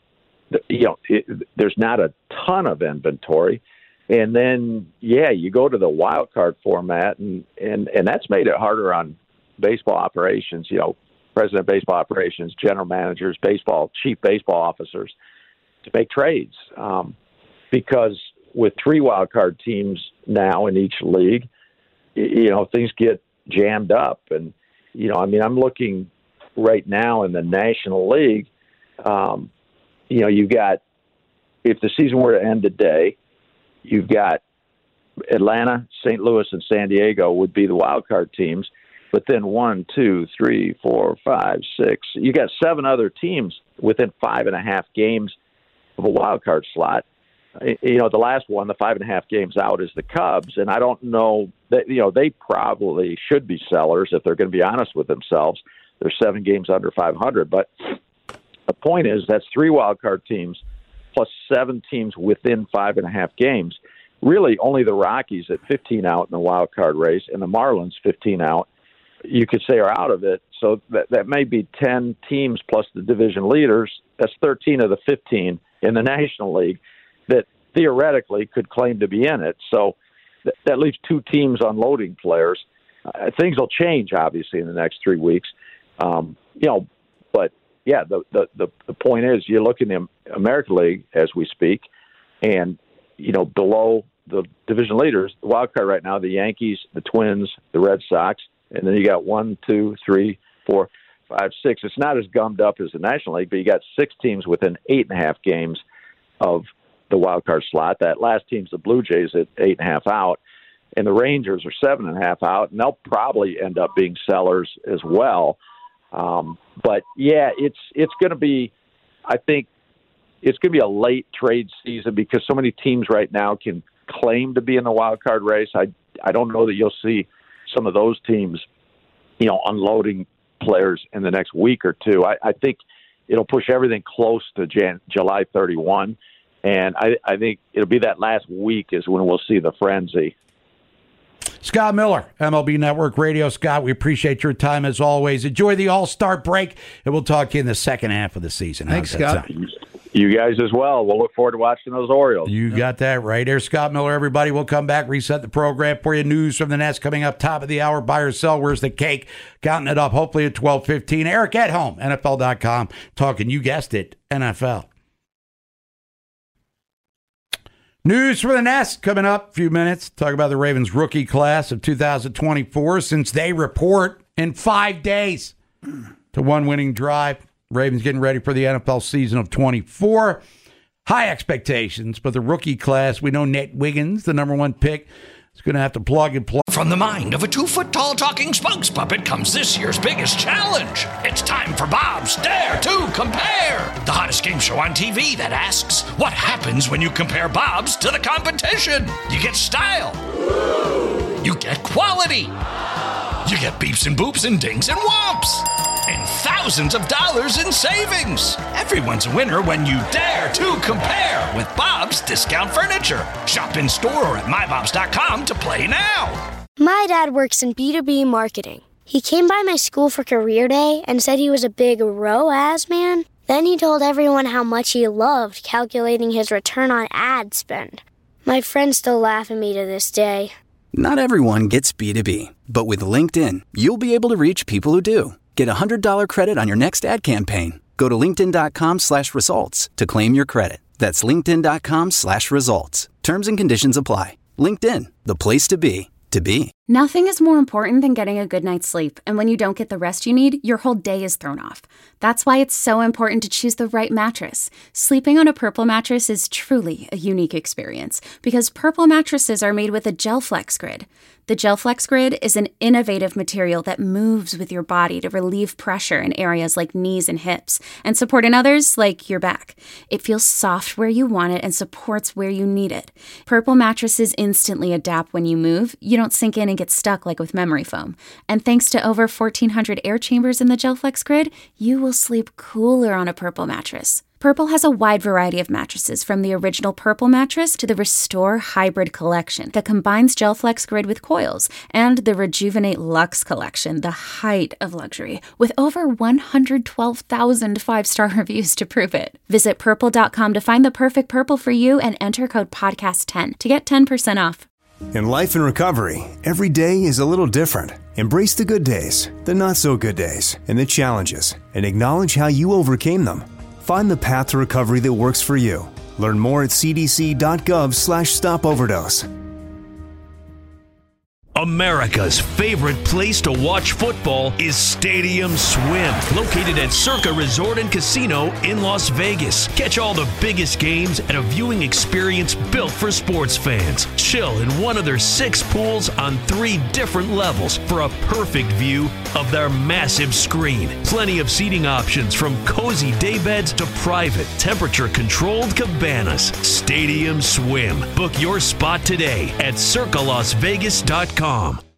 you know, it, there's not a ton of inventory. And then, yeah, you go to the wild card format, and, and, and that's made it harder on baseball operations, you know, president of baseball operations, general managers, baseball, chief baseball officers to make trades. Um, because with three wild card teams now in each league, you know, things get jammed up. And, you know, I mean, I'm looking right now in the National League, um, you know, you've got, if the season were to end today, you've got Atlanta, Saint Louis, and San Diego would be the wild card teams. But then one, two, three, four, five, six, you got seven other teams within five and a half games of a wild card slot. You know, the last one, the five and a half games out, is the Cubs, and I don't know that, you know, they probably should be sellers if they're going to be honest with themselves. They're seven games under five hundred, but the point is that's three wild card teams plus seven teams within five and a half games. Really, only the Rockies at fifteen out in the wild card race and the Marlins fifteen out, you could say, are out of it. So that that may be ten teams plus the division leaders. That's thirteen of the fifteen in the National League that theoretically could claim to be in it. So th- that leaves two teams unloading players. Uh, things will change, obviously, in the next three weeks. Um, you know, but yeah, the, the, the, the point is you look in the American League as we speak, and, you know, below the division leaders, the wild card right now, the Yankees, the Twins, the Red Sox, and then you got one, two, three, four, five, six. It's not as gummed up as the National League, but you got six teams within eight and a half games of the wild card slot. That last team's the Blue Jays at eight and a half out, and the Rangers are seven and a half out, and they'll probably end up being sellers as well. Um, but yeah, it's it's going to be, I think, it's going to be a late trade season because so many teams right now can claim to be in the wild card race. I I don't know that you'll see some of those teams, you know, unloading players in the next week or two. I, I think it'll push everything close to Jan, July thirty-first. And I, I think it'll be that last week is when we'll see the frenzy. Scott Miller, M L B Network Radio. Scott, we appreciate your time as always. Enjoy the All-Star break, and we'll talk to you in the second half of the season. Thanks, Scott. Sound? You guys as well. We'll look forward to watching those Orioles. You got that right there. Scott Miller, everybody. We'll come back, reset the program for you. News from the Nest coming up top of the hour. Buy or sell. Where's the cake? Counting it up, hopefully at twelve fifteen. Eric at home, N F L dot com. Talking, you guessed it, N F L. News from the Nest coming up. A few minutes. Talk about the Ravens rookie class of two thousand twenty-four since they report in five days to one winning drive. Ravens getting ready for the N F L season of twenty-four. High expectations, but the rookie class, we know Nate Wiggins, the number one pick, is going to have to plug and plug. From the mind of a two-foot-tall talking spokes puppet comes this year's biggest challenge. It's time for Bob's Dare to Compare, the hottest game show on T V that asks, what happens when you compare Bob's to the competition? You get style. You get quality. You get beeps and boops and dings and whomps. And thousands of dollars in savings. Everyone's a winner when you dare to compare with Bob's Discount Furniture. Shop in store or at my bobs dot com to play now. My dad works in B two B marketing. He came by my school for career day and said he was a big R O A S man. Then he told everyone how much he loved calculating his return on ad spend. My friends still laugh at me to this day. Not everyone gets B two B, but with LinkedIn, you'll be able to reach people who do. Get a one hundred dollars credit on your next ad campaign. Go to linkedin.com slash results to claim your credit. That's linkedin.com slash results. Terms and conditions apply. LinkedIn, the place to be, to be. Nothing is more important than getting a good night's sleep, and when you don't get the rest you need, your whole day is thrown off. That's why it's so important to choose the right mattress. Sleeping on a Purple mattress is truly a unique experience, because Purple mattresses are made with a GelFlex Grid. The GelFlex Grid is an innovative material that moves with your body to relieve pressure in areas like knees and hips, and support in others like your back. It feels soft where you want it and supports where you need it. Purple mattresses instantly adapt when you move. You don't sink in and get stuck like with memory foam. And thanks to over fourteen hundred air chambers in the GelFlex Grid, you will sleep cooler on a Purple mattress. Purple has a wide variety of mattresses, from the original Purple mattress to the Restore Hybrid collection that combines GelFlex Grid with coils, and the Rejuvenate Luxe collection, the height of luxury, with over one hundred twelve thousand five-star reviews to prove it. Visit purple dot com to find the perfect Purple for you and enter code podcast ten to get ten percent off. In life and recovery, every day is a little different. Embrace the good days, the not-so-good days, and the challenges, and acknowledge how you overcame them. Find the path to recovery that works for you. Learn more at c d c dot gov slash stop overdose. America's favorite place to watch football is Stadium Swim, located at Circa Resort and Casino in Las Vegas. Catch all the biggest games at a viewing experience built for sports fans. Chill in one of their six pools on three different levels for a perfect view of their massive screen. Plenty of seating options, from cozy daybeds to private, temperature-controlled cabanas. Stadium Swim. Book your spot today at circa las vegas dot com.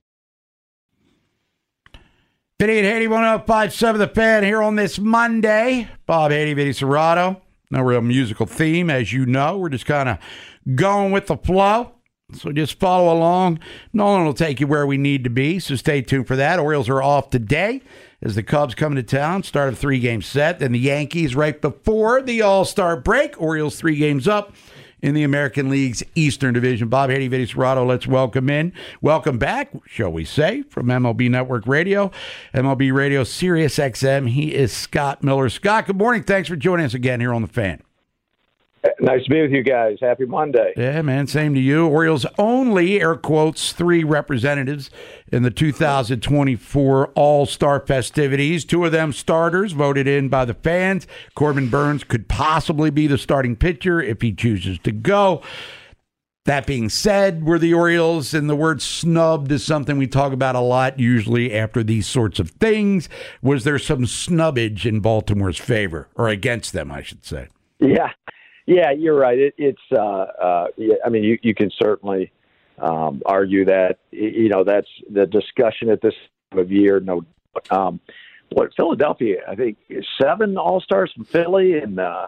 fifty-eight Haiti, one oh five point seven The Fan here on this Monday. Bob Haiti, Vinny Serrato. No real musical theme, as you know. We're just kind of going with the flow. So just follow along. Nolan will take you where we need to be, so stay tuned for that. Orioles are off today as the Cubs come to town. Start a three-game set. Then the Yankees right before the All-Star break. Orioles three games up in the American League's Eastern Division. Bob Haiti, Vinny Serrato, let's welcome in. Welcome back, shall we say, from M L B Network Radio, M L B Radio, Sirius X M. He is Scott Miller. Scott, good morning. Thanks for joining us again here on The Fan. Nice to be with you guys. Happy Monday. Yeah, man, same to you. Orioles only, air quotes, three representatives in the two thousand twenty-four All-Star festivities. Two of them starters voted in by the fans. Corbin Burnes could possibly be the starting pitcher if he chooses to go. That being said, were the Orioles, and the word snubbed is something we talk about a lot usually after these sorts of things. Was there some snubbage in Baltimore's favor, or against them, I should say? Yeah. Yeah, you're right. It, it's, uh, uh, yeah, I mean, you, you can certainly um, argue that, you know, that's the discussion at this time of year. No, um, what Philadelphia, I think seven All-Stars from Philly, and, uh,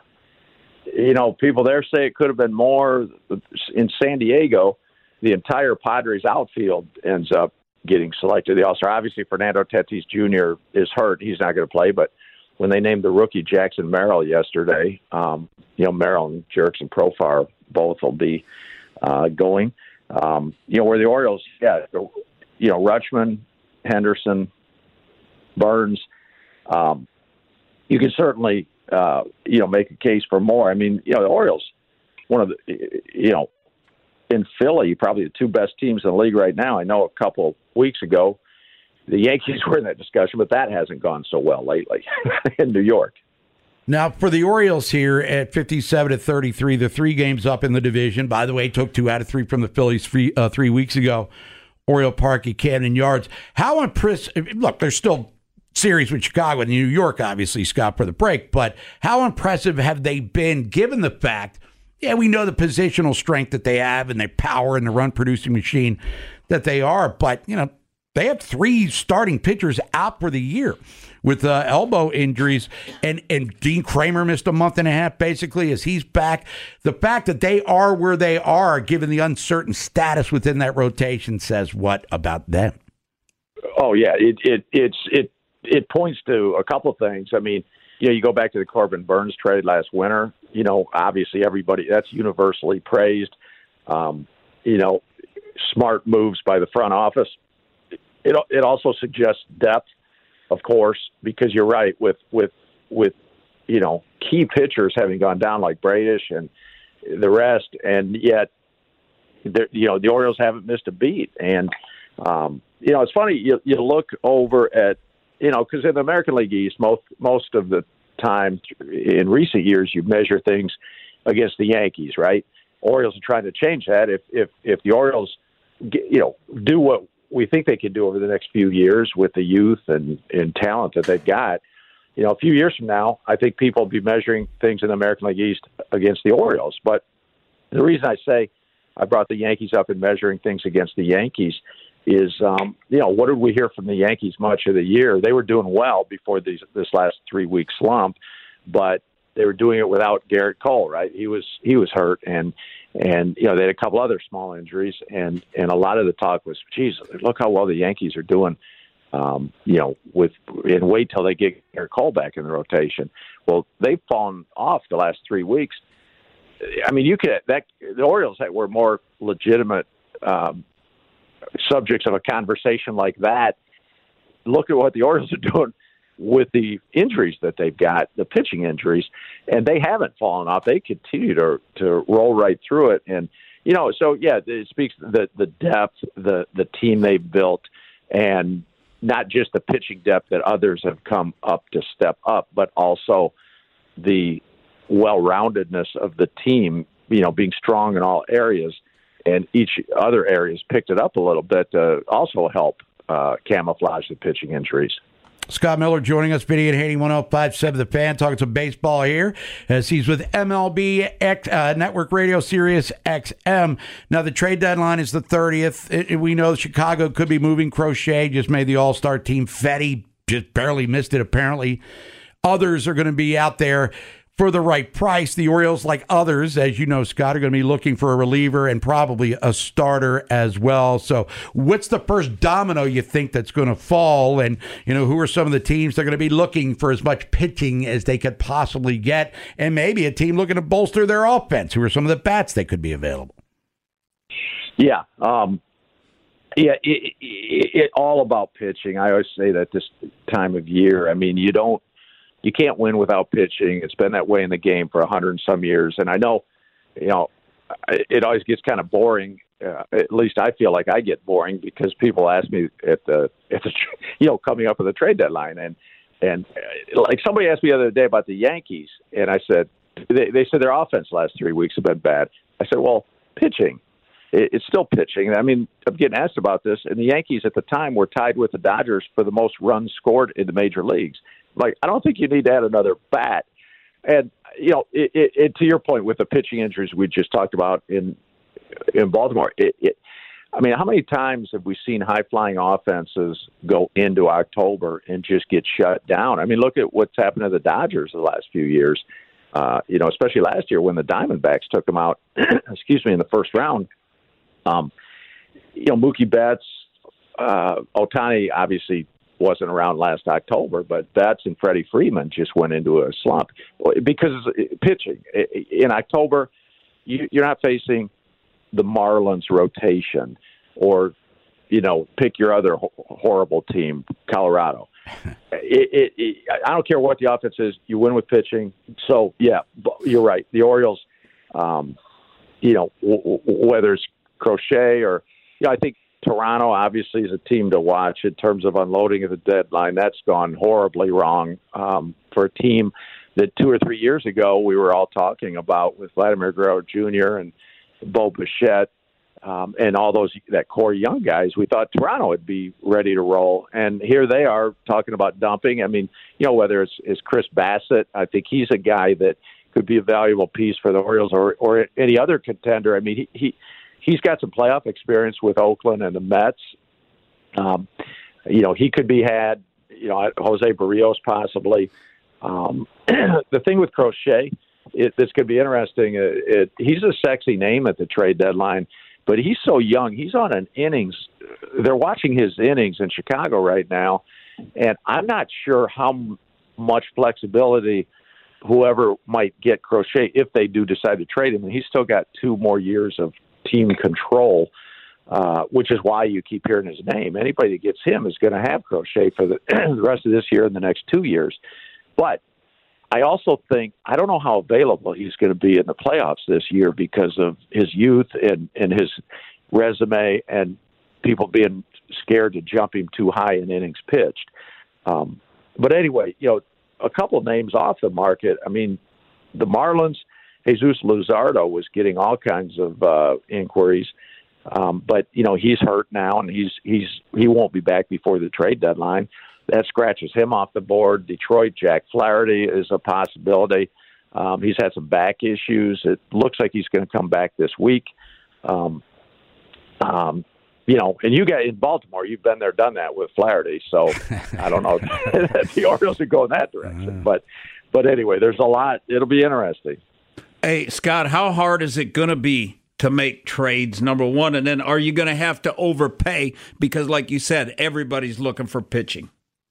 you know, people there say it could have been more. In San Diego, the entire Padres outfield ends up getting selected. The All-Star, obviously, Fernando Tatis Junior is hurt. He's not going to play, but when they named the rookie Jackson Merrill yesterday, um, you know, Merrill and Jerks and Profar both will be uh, going. Um, you know, where the Orioles, yeah, you know, Rutschman, Henderson, Burnes, um, you can certainly, uh, you know, make a case for more. I mean, you know, the Orioles, one of the, you know, in Philly, probably the two best teams in the league right now. I know a couple weeks ago, the Yankees were in that discussion, but that hasn't gone so well lately in New York. Now, for the Orioles here at fifty-seven to thirty-three, the three games up in the division. By the way, took two out of three from the Phillies three, uh, three weeks ago. Oriole Park at Camden Yards. How impressive? Look, there's still series with Chicago and New York, obviously, Scott, for the break. But how impressive have they been, given the fact, yeah, we know the positional strength that they have and their power and the run-producing machine that they are. But, you know, they have three starting pitchers out for the year with uh, elbow injuries, and, and Dean Kramer missed a month and a half, basically, as he's back. The fact that they are where they are, given the uncertain status within that rotation, says what about them? Oh, yeah, it it it's it it points to a couple things. I mean, you know, you go back to the Corbin Burnes trade last winter. You know, obviously everybody, that's universally praised. Um, you know, smart moves by the front office. It it also suggests depth, of course, because you're right with with with you know key pitchers having gone down like Bradish and the rest, and yet you know the Orioles haven't missed a beat. And um, you know it's funny, you you look over at you know because in the American League East, most most of the time in recent years you measure things against the Yankees, right? Orioles are trying to change that. If if if the Orioles get, you know do what we think they can do over the next few years with the youth and, and talent that they've got, you know, a few years from now, I think people will be measuring things in the American League East against the Orioles. But the reason I say I brought the Yankees up in measuring things against the Yankees is, um, you know, what did we hear from the Yankees much of the year? They were doing well before these, this last three-week slump, but they were doing it without Garrett Cole, right? He was he was hurt, and and you know they had a couple other small injuries, and and a lot of the talk was, geez, look how well the Yankees are doing, um, you know, with and wait till they get Garrett Cole back in the rotation. Well, they've fallen off the last three weeks. I mean, you could that the Orioles that were more legitimate um, subjects of a conversation like that. Look at what the Orioles are doing with the injuries that they've got, the pitching injuries, and they haven't fallen off. They continue to to roll right through it. And, you know, so, yeah, it speaks to the, the depth, the, the team they've built, and not just the pitching depth that others have come up to step up, but also the well-roundedness of the team, you know, being strong in all areas, and each other areas picked it up a little bit to also help uh, camouflage the pitching injuries. Scott Miller joining us, Vinny and Haney, one oh five point seven The Fan, talking some baseball here as he's with M L B X, uh, Network Radio Sirius X M. Now, the trade deadline is the thirtieth. It, it, we know Chicago could be moving Crochet, just made the All-Star team. Fetty just barely missed it, apparently. Others are going to be out there for the right price. The Orioles, like others, as you know, Scott, are going to be looking for a reliever and probably a starter as well. So what's the first domino you think that's going to fall? And, you know, who are some of the teams that are going to be looking for as much pitching as they could possibly get? And maybe a team looking to bolster their offense. Who are some of the bats that could be available? Yeah. Um, yeah, it, it, it all about pitching. I always say that this time of year, I mean, you don't, You can't win without pitching. It's been that way in the game for a hundred and some years. And I know, you know, it always gets kind of boring. Uh, at least I feel like I get boring because people ask me at the, at the, you know, coming up with the trade deadline. And, and uh, like somebody asked me the other day about the Yankees. And I said, they, they said their offense last three weeks have been bad. I said, well, pitching, it, it's still pitching. I mean, I'm getting asked about this. And the Yankees at the time were tied with the Dodgers for the most runs scored in the major leagues. Like, I don't think you need to add another bat. And, you know, it, it, it, to your point with the pitching injuries we just talked about in in Baltimore, it, it, I mean, how many times have we seen high-flying offenses go into October and just get shut down? I mean, look at what's happened to the Dodgers the last few years, uh, you know, especially last year when the Diamondbacks took them out, excuse me, in the first round. Um, you know, Mookie Betts, uh, Ohtani obviously wasn't around last October, but Betts and Freddie Freeman just went into a slump because pitching in October, you, you're not facing the Marlins rotation or, you know, pick your other ho- horrible team, Colorado. it, it, it, I don't care what the offense is. You win with pitching. So, yeah, you're right. The Orioles, um, you know, w- w- whether it's Crochet or, you know, I think Toronto obviously is a team to watch in terms of unloading at the deadline. That's gone horribly wrong um, for a team that two or three years ago we were all talking about with Vladimir Guerrero Junior and Bo Bichette um, and all those that core young guys. We thought Toronto would be ready to roll, and here they are talking about dumping. I mean, you know, whether it's, it's Chris Bassett, I think he's a guy that could be a valuable piece for the Orioles or, or any other contender. I mean, he. he He's got some playoff experience with Oakland and the Mets. Um, you know, he could be had, you know, Jose Barrios possibly. Um, the thing with Crochet, it, this could be interesting. It, it, he's a sexy name at the trade deadline, but he's so young. He's on an innings. They're watching his innings in Chicago right now, and I'm not sure how much flexibility whoever might get Crochet, if they do decide to trade him. And he's still got two more years of team control, uh, which is why you keep hearing his name. Anybody that gets him is going to have Crochet for the, the rest of this year and the next two years. But I also think, I don't know how available he's going to be in the playoffs this year because of his youth and, and his resume and people being scared to jump him too high in innings pitched. Um, but anyway, you know, a couple of names off the market. I mean, the Marlins, Jesus Luzardo was getting all kinds of uh, inquiries, um, but you know he's hurt now, and he's he's he won't be back before the trade deadline. That scratches him off the board. Detroit, Jack Flaherty is a possibility. Um, he's had some back issues. It looks like he's going to come back this week. Um, um, you know, and you guys in Baltimore, you've been there, done that with Flaherty. So I don't know if the Orioles would go in that direction. But, but anyway, there's a lot. It'll be interesting. Hey, Scott, how hard is it going to be to make trades, number one? And then are you going to have to overpay? Because like you said, everybody's looking for pitching.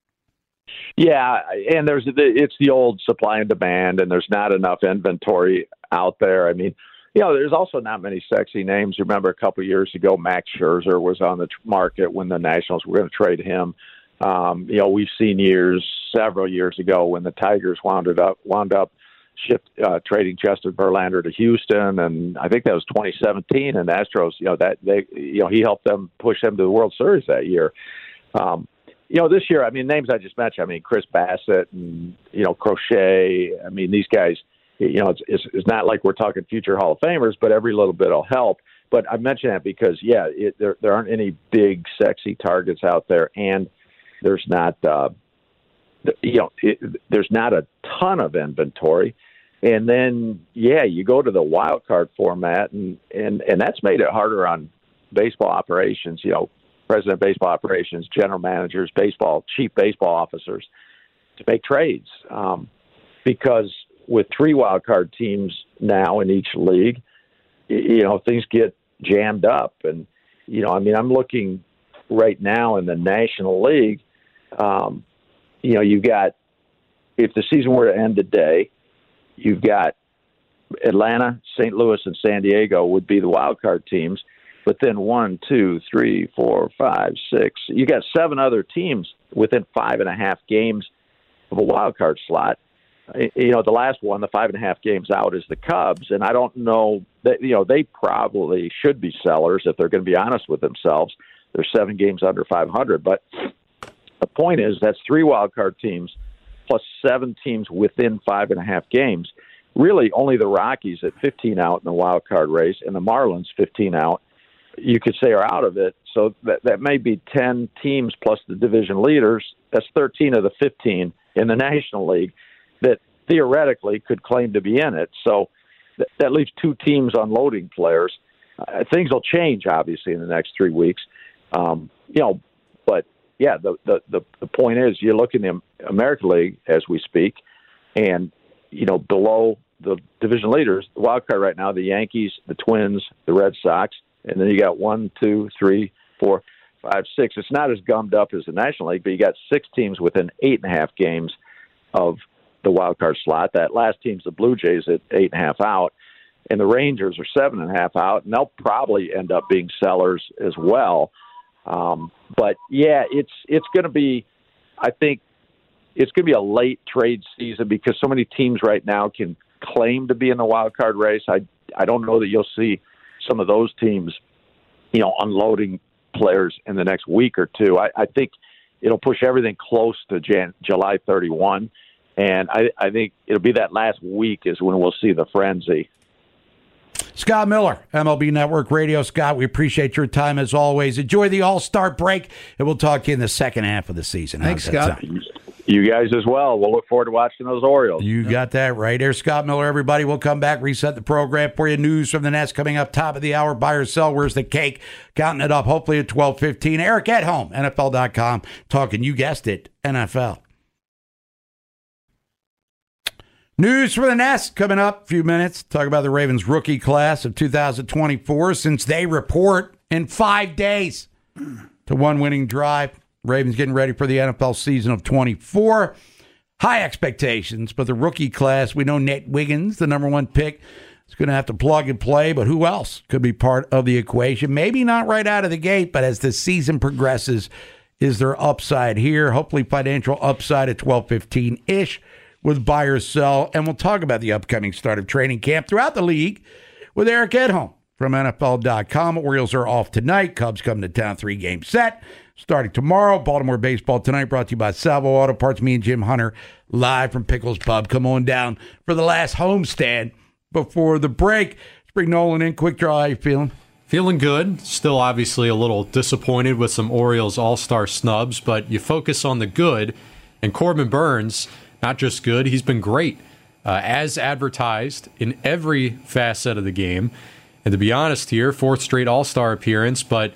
Yeah, and there's the, it's the old supply and demand, and there's not enough inventory out there. I mean, you know, there's also not many sexy names. Remember a couple of years ago, Max Scherzer was on the market when the Nationals were going to trade him. Um, you know, we've seen years, several years ago, when the Tigers wound up wound up shift, uh, trading Justin Verlander to Houston, and I think that was twenty seventeen. And the Astros, you know, that they, you know, he helped them push them to the World Series that year. Um, You know, this year, I mean, names I just mentioned, I mean, Chris Bassett and, you know, Crochet. I mean, these guys, you know, it's, it's, it's not like we're talking future Hall of Famers, but every little bit will help. But I mention that because, yeah, it, there there aren't any big, sexy targets out there, and there's not, uh, you know, it, there's not a ton of inventory. And then, yeah, you go to the wild card format, and, and, and that's made it harder on baseball operations, you know, president of baseball operations, general managers, baseball, chief baseball officers to make trades. Um, because with three wild card teams now in each league, you know, things get jammed up. And, you know, I mean, I'm looking right now in the National League, um, you know, you've got, if the season were to end today, you've got Atlanta, Saint Louis, and San Diego would be the wild card teams. But then one, two, three, four, five, six. You got seven other teams within five and a half games of a wild card slot. You know, the last one, the five and a half games out, is the Cubs, and I don't know that, you know, they probably should be sellers if they're going to be honest with themselves. They're seven games under five hundred, but the point is that's three wild card teams plus seven teams within five and a half games. Really, only the Rockies at fifteen out in the wild card race, and the Marlins fifteen out, you could say, are out of it. So that that may be ten teams plus the division leaders. That's thirteen of the fifteen in the National League that theoretically could claim to be in it. So th- that leaves two teams unloading players. Uh, things will change, obviously, in the next three weeks. Um, you know, but yeah, the, the the the point is, you look in the American League as we speak, and you know, below the division leaders, the wild card right now, the Yankees, the Twins, the Red Sox. And then you got one, two, three, four, five, six. It's not as gummed up as the National League, but you got six teams within eight and a half games of the wild card slot. That last team's the Blue Jays at eight and a half out, and the Rangers are seven and a half out, and they'll probably end up being sellers as well. Um, but yeah, it's it's going to be, I think, it's going to be a late trade season because so many teams right now can claim to be in the wild card race. I I don't know that you'll see some of those teams, you know, unloading players in the next week or two. I, I think it'll push everything close to Jan, July thirty-first, and I, I think it'll be that last week is when we'll see the frenzy. Scott Miller, M L B Network Radio. Scott, we appreciate your time as always. Enjoy the All-Star break, and we'll talk to you in the second half of the season. Thanks, Scott. Sound? You guys as well. We'll look forward to watching those Orioles. You got that right there. Scott Miller, everybody. We'll come back, reset the program for you. News from the Nest coming up top of the hour. Buy or sell. Where's the cake? Counting it up, hopefully at twelve fifteen. Eric at home, N F L dot com, talking, you guessed it, N F L. News from the Nest coming up a few minutes. Talk about the Ravens rookie class of two thousand twenty-four since they report in five days to one winning drive. Ravens getting ready for the N F L season of twenty-four. High expectations, but the rookie class, we know Nate Wiggins, the number one pick, is going to have to plug and play, but who else could be part of the equation? Maybe not right out of the gate, but as the season progresses, is there upside here? Hopefully financial upside at twelve fifteen-ish with buy or sell. And we'll talk about the upcoming start of training camp throughout the league with Eric Edholm from N F L dot com. Orioles are off tonight. Cubs come to town, three-game set. Starting tomorrow, Baltimore baseball tonight, brought to you by Salvo Auto Parts. Me and Jim Hunter live from Pickles Pub. Come on down for the last homestand before the break. Let's bring Nolan in. Quick draw, how you feeling? Feeling good. Still obviously a little disappointed with some Orioles all-star snubs, but you focus on the good. And Corbin Burns, not just good, he's been great. Uh, as advertised in every facet of the game. And to be honest here, fourth straight all-star appearance, but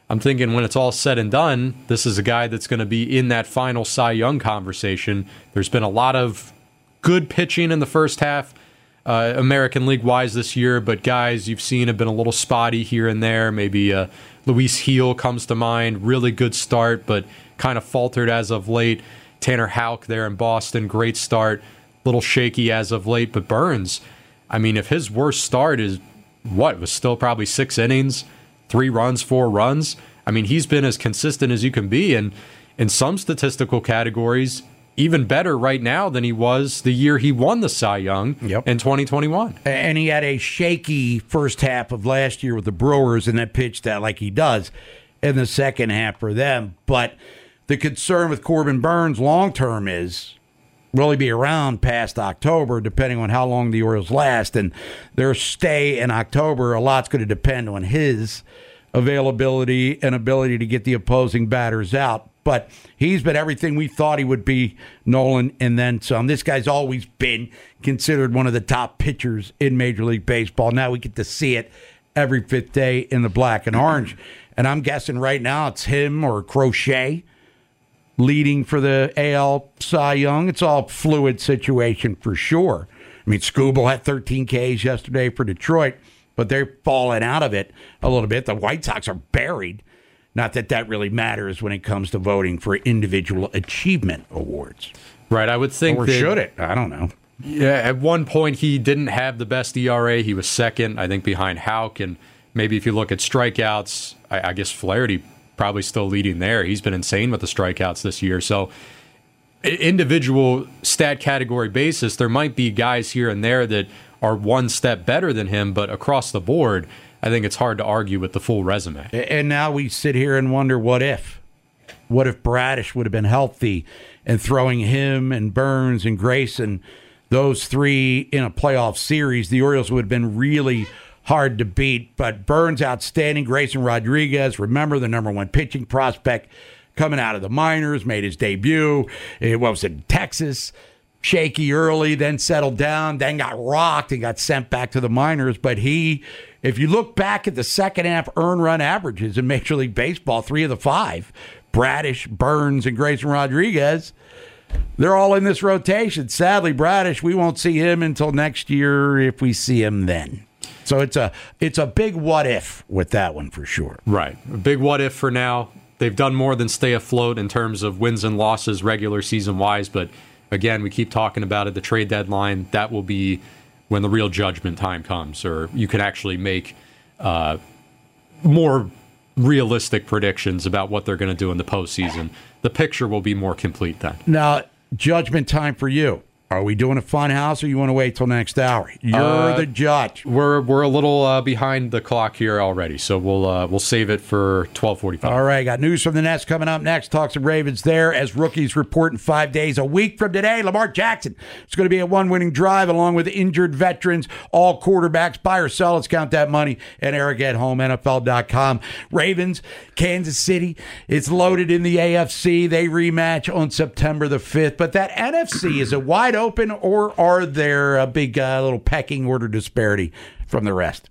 I'm thinking when it's all said and done, this is a guy that's going to be in that final Cy Young conversation. There's been a lot of good pitching in the first half, uh, American League-wise this year, but guys you've seen have been a little spotty here and there. Maybe uh, Luis Heel comes to mind, really good start, but kind of faltered as of late. Tanner Houck there in Boston, great start, little shaky as of late, but Burns, I mean, if his worst start is, what, was still probably six innings, three runs, four runs. I mean, he's been as consistent as you can be, and in some statistical categories, even better right now than he was the year he won the Cy Young yep. in twenty twenty-one. And he had a shaky first half of last year with the Brewers, and then pitched that like he does in the second half for them. But the concern with Corbin Burns long-term is, will he be around past October, depending on how long the Orioles last? And their stay in October, a lot's going to depend on his availability and ability to get the opposing batters out. But he's been everything we thought he would be, Nolan, and then some. This guy's always been considered one of the top pitchers in Major League Baseball. Now we get to see it every fifth day in the black and orange. And I'm guessing right now it's him or Crochet leading for the A L Cy Young. It's all fluid situation for sure. I mean, Skubal had thirteen Ks yesterday for Detroit, but they're falling out of it a little bit. The White Sox are buried. Not that that really matters when it comes to voting for individual achievement awards. Right, I would think or that, should it? I don't know. Yeah, at one point he didn't have the best E R A. He was second, I think, behind Houck. And maybe if you look at strikeouts, I, I guess Flaherty probably still leading there. He's been insane with the strikeouts this year. So individual stat category basis, there might be guys here and there that are one step better than him, but across the board, I think it's hard to argue with the full resume. And now we sit here and wonder, what if? What if Bradish would have been healthy, and throwing him and Burns and Grayson, those three in a playoff series, the Orioles would have been really hard to beat. But Burns outstanding. Grayson Rodriguez, remember, the number one pitching prospect coming out of the minors, made his debut. It was in Texas. Shaky early, then settled down, then got rocked and got sent back to the minors. But he, if you look back at the second half earned run averages in Major League Baseball, three of the five, Bradish, Burns, and Grayson Rodriguez, they're all in this rotation. Sadly, Bradish, we won't see him until next year, if we see him then. So it's a it's a big what if with that one for sure. Right. A big what if for now. They've done more than stay afloat in terms of wins and losses regular season wise, but again, we keep talking about it, the trade deadline, that will be when the real judgment time comes, or you can actually make uh, more realistic predictions about what they're going to do in the postseason. The picture will be more complete then. Now, judgment time for you. Are we doing a fun house, or you want to wait till next hour? You're uh, the judge. We're we're a little uh, behind the clock here already, so we'll uh, we'll save it for twelve forty-five. All right, got news from the Nest coming up next. Talk some Ravens there as rookies report in five days. A week from today, Lamar Jackson is going to be a one-winning drive along with injured veterans, all quarterbacks. Buy or sell, let's count that money at Eric at home, N F L dot com. Ravens, Kansas City, it's loaded in the A F C. They rematch on September the fifth, but that N F C is a wide open, or are there a big uh, little pecking order disparity from the rest?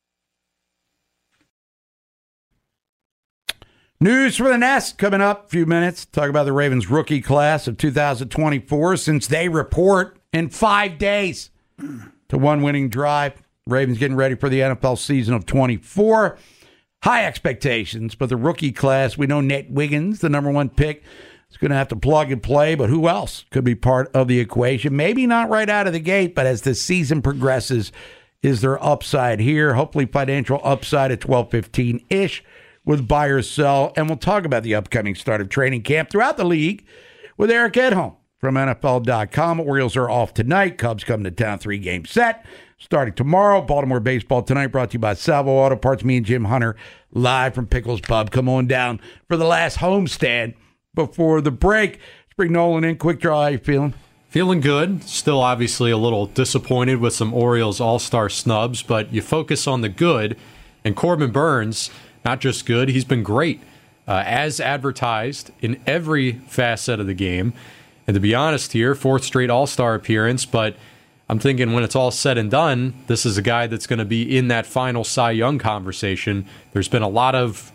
News from the Nest coming up in a few minutes. Talk about the Ravens rookie class of two thousand twenty-four, since they report in five days to one winning drive. Ravens getting ready for the N F L season of twenty-four. High expectations, but the rookie class, we know Nate Wiggins, the number one pick, is going to have to plug and play, but who else could be part of the equation? Maybe not right out of the gate, but as the season progresses, is there upside here? Hopefully financial upside at twelve fifteen-ish with buy or sell. And we'll talk about the upcoming start of training camp throughout the league with Eric Edholm from N F L dot com. Orioles are off tonight. Cubs come to town, three-game set. Starting tomorrow, Baltimore baseball tonight, brought to you by Salvo Auto Parts. Me and Jim Hunter live from Pickles Pub. Come on down for the last homestand before the break. Let's bring Nolan in. Quick draw, how you feeling? Feeling good. Still obviously a little disappointed with some Orioles all-star snubs, but you focus on the good, and Corbin Burns, not just good, he's been great, uh, as advertised in every facet of the game. And to be honest here, fourth straight all-star appearance, but I'm thinking when it's all said and done, this is a guy that's going to be in that final Cy Young conversation. There's been a lot of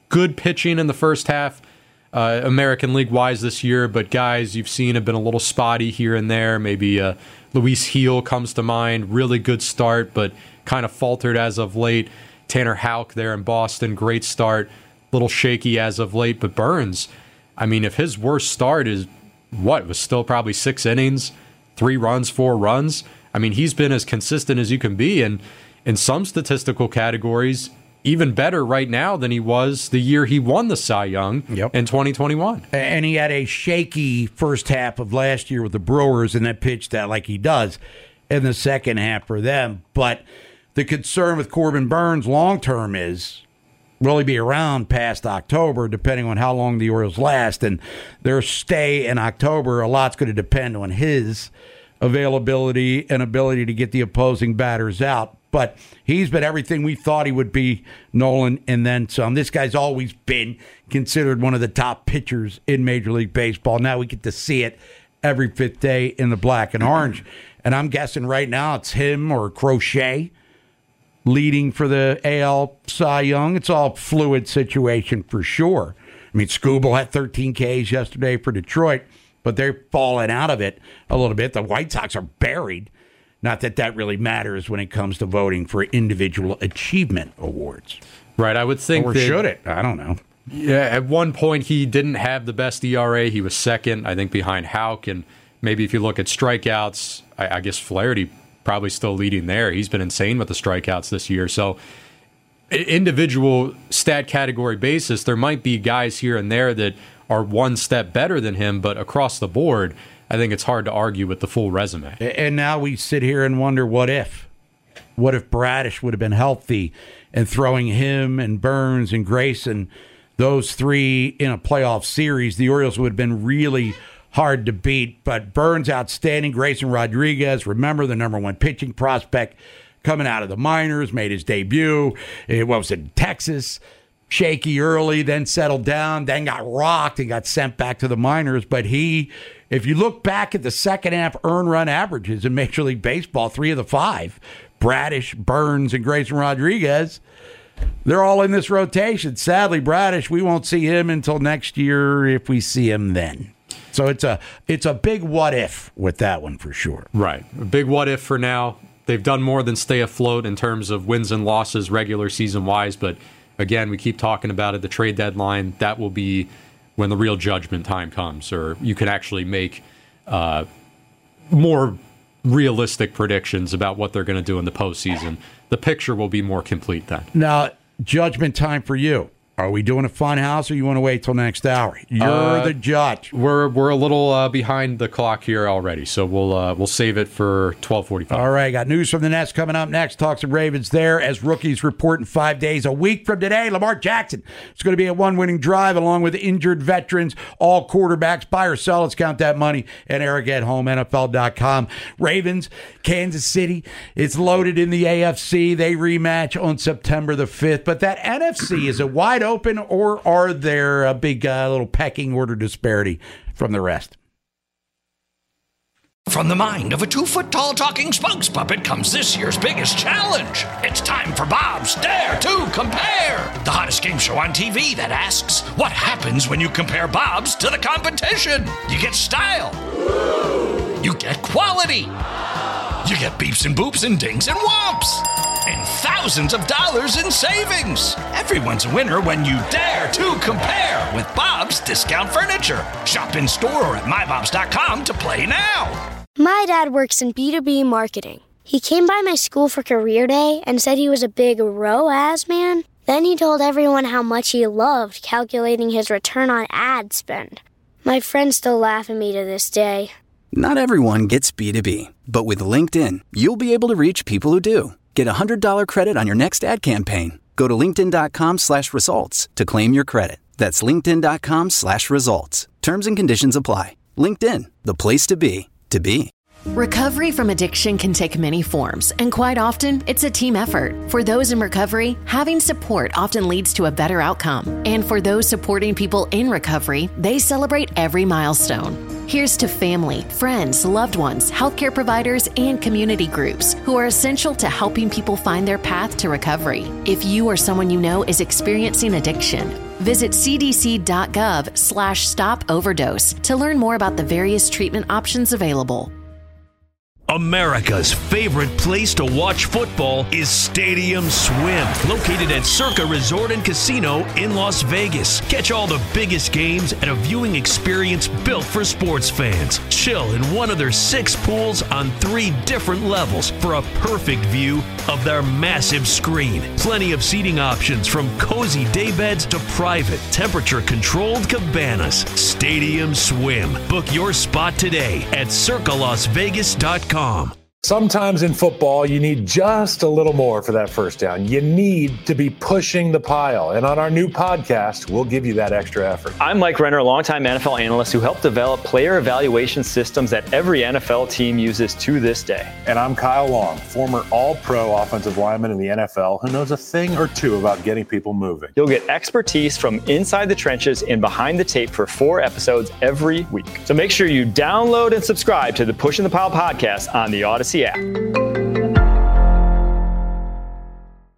good pitching in the first half, uh, American League-wise this year, but guys you've seen have been a little spotty here and there. Maybe uh, Luis Gil comes to mind, really good start, but kind of faltered as of late. Tanner Houck there in Boston, great start, little shaky as of late, but Burns, I mean, if his worst start is, what, it was still probably six innings, three runs, four runs, I mean, he's been as consistent as you can be, and in some statistical categories, even better right now than he was the year he won the Cy Young yep. in twenty twenty-one. And he had a shaky first half of last year with the Brewers, and then pitched that like he does in the second half for them. But the concern with Corbin Burns long-term is, will he be around past October, depending on how long the Orioles last? And their stay in October, a lot's going to depend on his availability and ability to get the opposing batters out. But he's been everything we thought he would be, Nolan, and then some. This guy's always been considered one of the top pitchers in Major League Baseball. Now we get to see it every fifth day in the black and orange. And I'm guessing right now it's him or Crochet leading for the A L Cy Young. It's all a fluid situation for sure. I mean, Skubal had thirteen Ks yesterday for Detroit, but they're falling out of it a little bit. The White Sox are buried. Not that that really matters when it comes to voting for individual achievement awards. Right, I would think or that, should it? I don't know. Yeah, at one point he didn't have the best E R A. He was second, I think, behind Houck. And maybe if you look at strikeouts, I, I guess Flaherty probably still leading there. He's been insane with the strikeouts this year. So individual stat category basis, there might be guys here and there that are one step better than him, but across the board, I think it's hard to argue with the full resume. And now we sit here and wonder, what if? What if Bradish would have been healthy and throwing him and Burns and Grayson, those three in a playoff series, the Orioles would have been really hard to beat. But Burns outstanding. Grayson Rodriguez, remember, the number one pitching prospect coming out of the minors, made his debut. It what was it, Texas? Shaky early, then settled down, then got rocked and got sent back to the minors. But he, if you look back at the second half earned run averages in Major League Baseball, three of the five, Bradish, Burns, and Grayson Rodriguez, they're all in this rotation. Sadly, Bradish, we won't see him until next year if we see him then. So it's a it's a big what if with that one for sure. Right. A big what if for now. They've done more than stay afloat in terms of wins and losses regular season wise, but again, we keep talking about it, the trade deadline, that will be when the real judgment time comes, or you can actually make uh, more realistic predictions about what they're going to do in the postseason. The picture will be more complete then. Now, judgment time for you. Are we doing a fun house, or you want to wait till next hour? You're uh, the judge. We're we're a little uh, behind the clock here already, so we'll uh, we'll save it for twelve forty-five. All right, got news from the Nets coming up next. Talk some Ravens there as rookies report in five days. A week from today, Lamar Jackson is going to be a one-winning drive along with injured veterans, all quarterbacks. Buy or sell, let's count that money at Arrowhead Home N F L dot com. Ravens, Kansas City, it's loaded in the A F C. They rematch on September the fifth, but that N F C, is it wide open, or are there a big uh, little pecking order disparity from the rest? From the mind of a two-foot-tall talking spokes puppet comes this year's biggest challenge. It's time for Bob's Dare to Compare, the hottest game show on T V that asks, what happens when you compare Bob's to the competition? You get style. You get quality. You get beeps and boops and dings and whomps. And thousands of dollars in savings. Everyone's a winner when you dare to compare with Bob's Discount Furniture. Shop in store or at my bobs dot com to play now. My dad works in B two B marketing. He came by my school for career day and said he was a big R O A S man. Then he told everyone how much he loved calculating his return on ad spend. My friends still laugh at me to this day. Not everyone gets B two B, but with LinkedIn, you'll be able to reach people who do. Get a one hundred dollars credit on your next ad campaign. Go to linkedin.com slash results to claim your credit. That's linkedin.com slash results. Terms and conditions apply. LinkedIn, the place to be, to be. Recovery from addiction can take many forms, and quite often, it's a team effort. For those in recovery, having support often leads to a better outcome. And for those supporting people in recovery, they celebrate every milestone. Here's to family, friends, loved ones, healthcare providers, and community groups who are essential to helping people find their path to recovery. If you or someone you know is experiencing addiction, Visit cdc.gov slash stop overdose to learn more about the various treatment options available. America's favorite place to watch football is Stadium Swim, located at Circa Resort and Casino in Las Vegas. Catch all the biggest games at a viewing experience built for sports fans. Chill in one of their six pools on three different levels for a perfect view of their massive screen. Plenty of seating options from cozy daybeds to private, temperature-controlled cabanas. Stadium Swim. Book your spot today at circa las vegas dot com. Sometimes in football, you need just a little more for that first down. You need to be pushing the pile. And on our new podcast, we'll give you that extra effort. I'm Mike Renner, a longtime N F L analyst who helped develop player evaluation systems that every N F L team uses to this day. And I'm Kyle Long, former all-pro offensive lineman in the N F L who knows a thing or two about getting people moving. You'll get expertise from inside the trenches and behind the tape for four episodes every week. So make sure you download and subscribe to the Pushing the Pile podcast on the Odyssey app.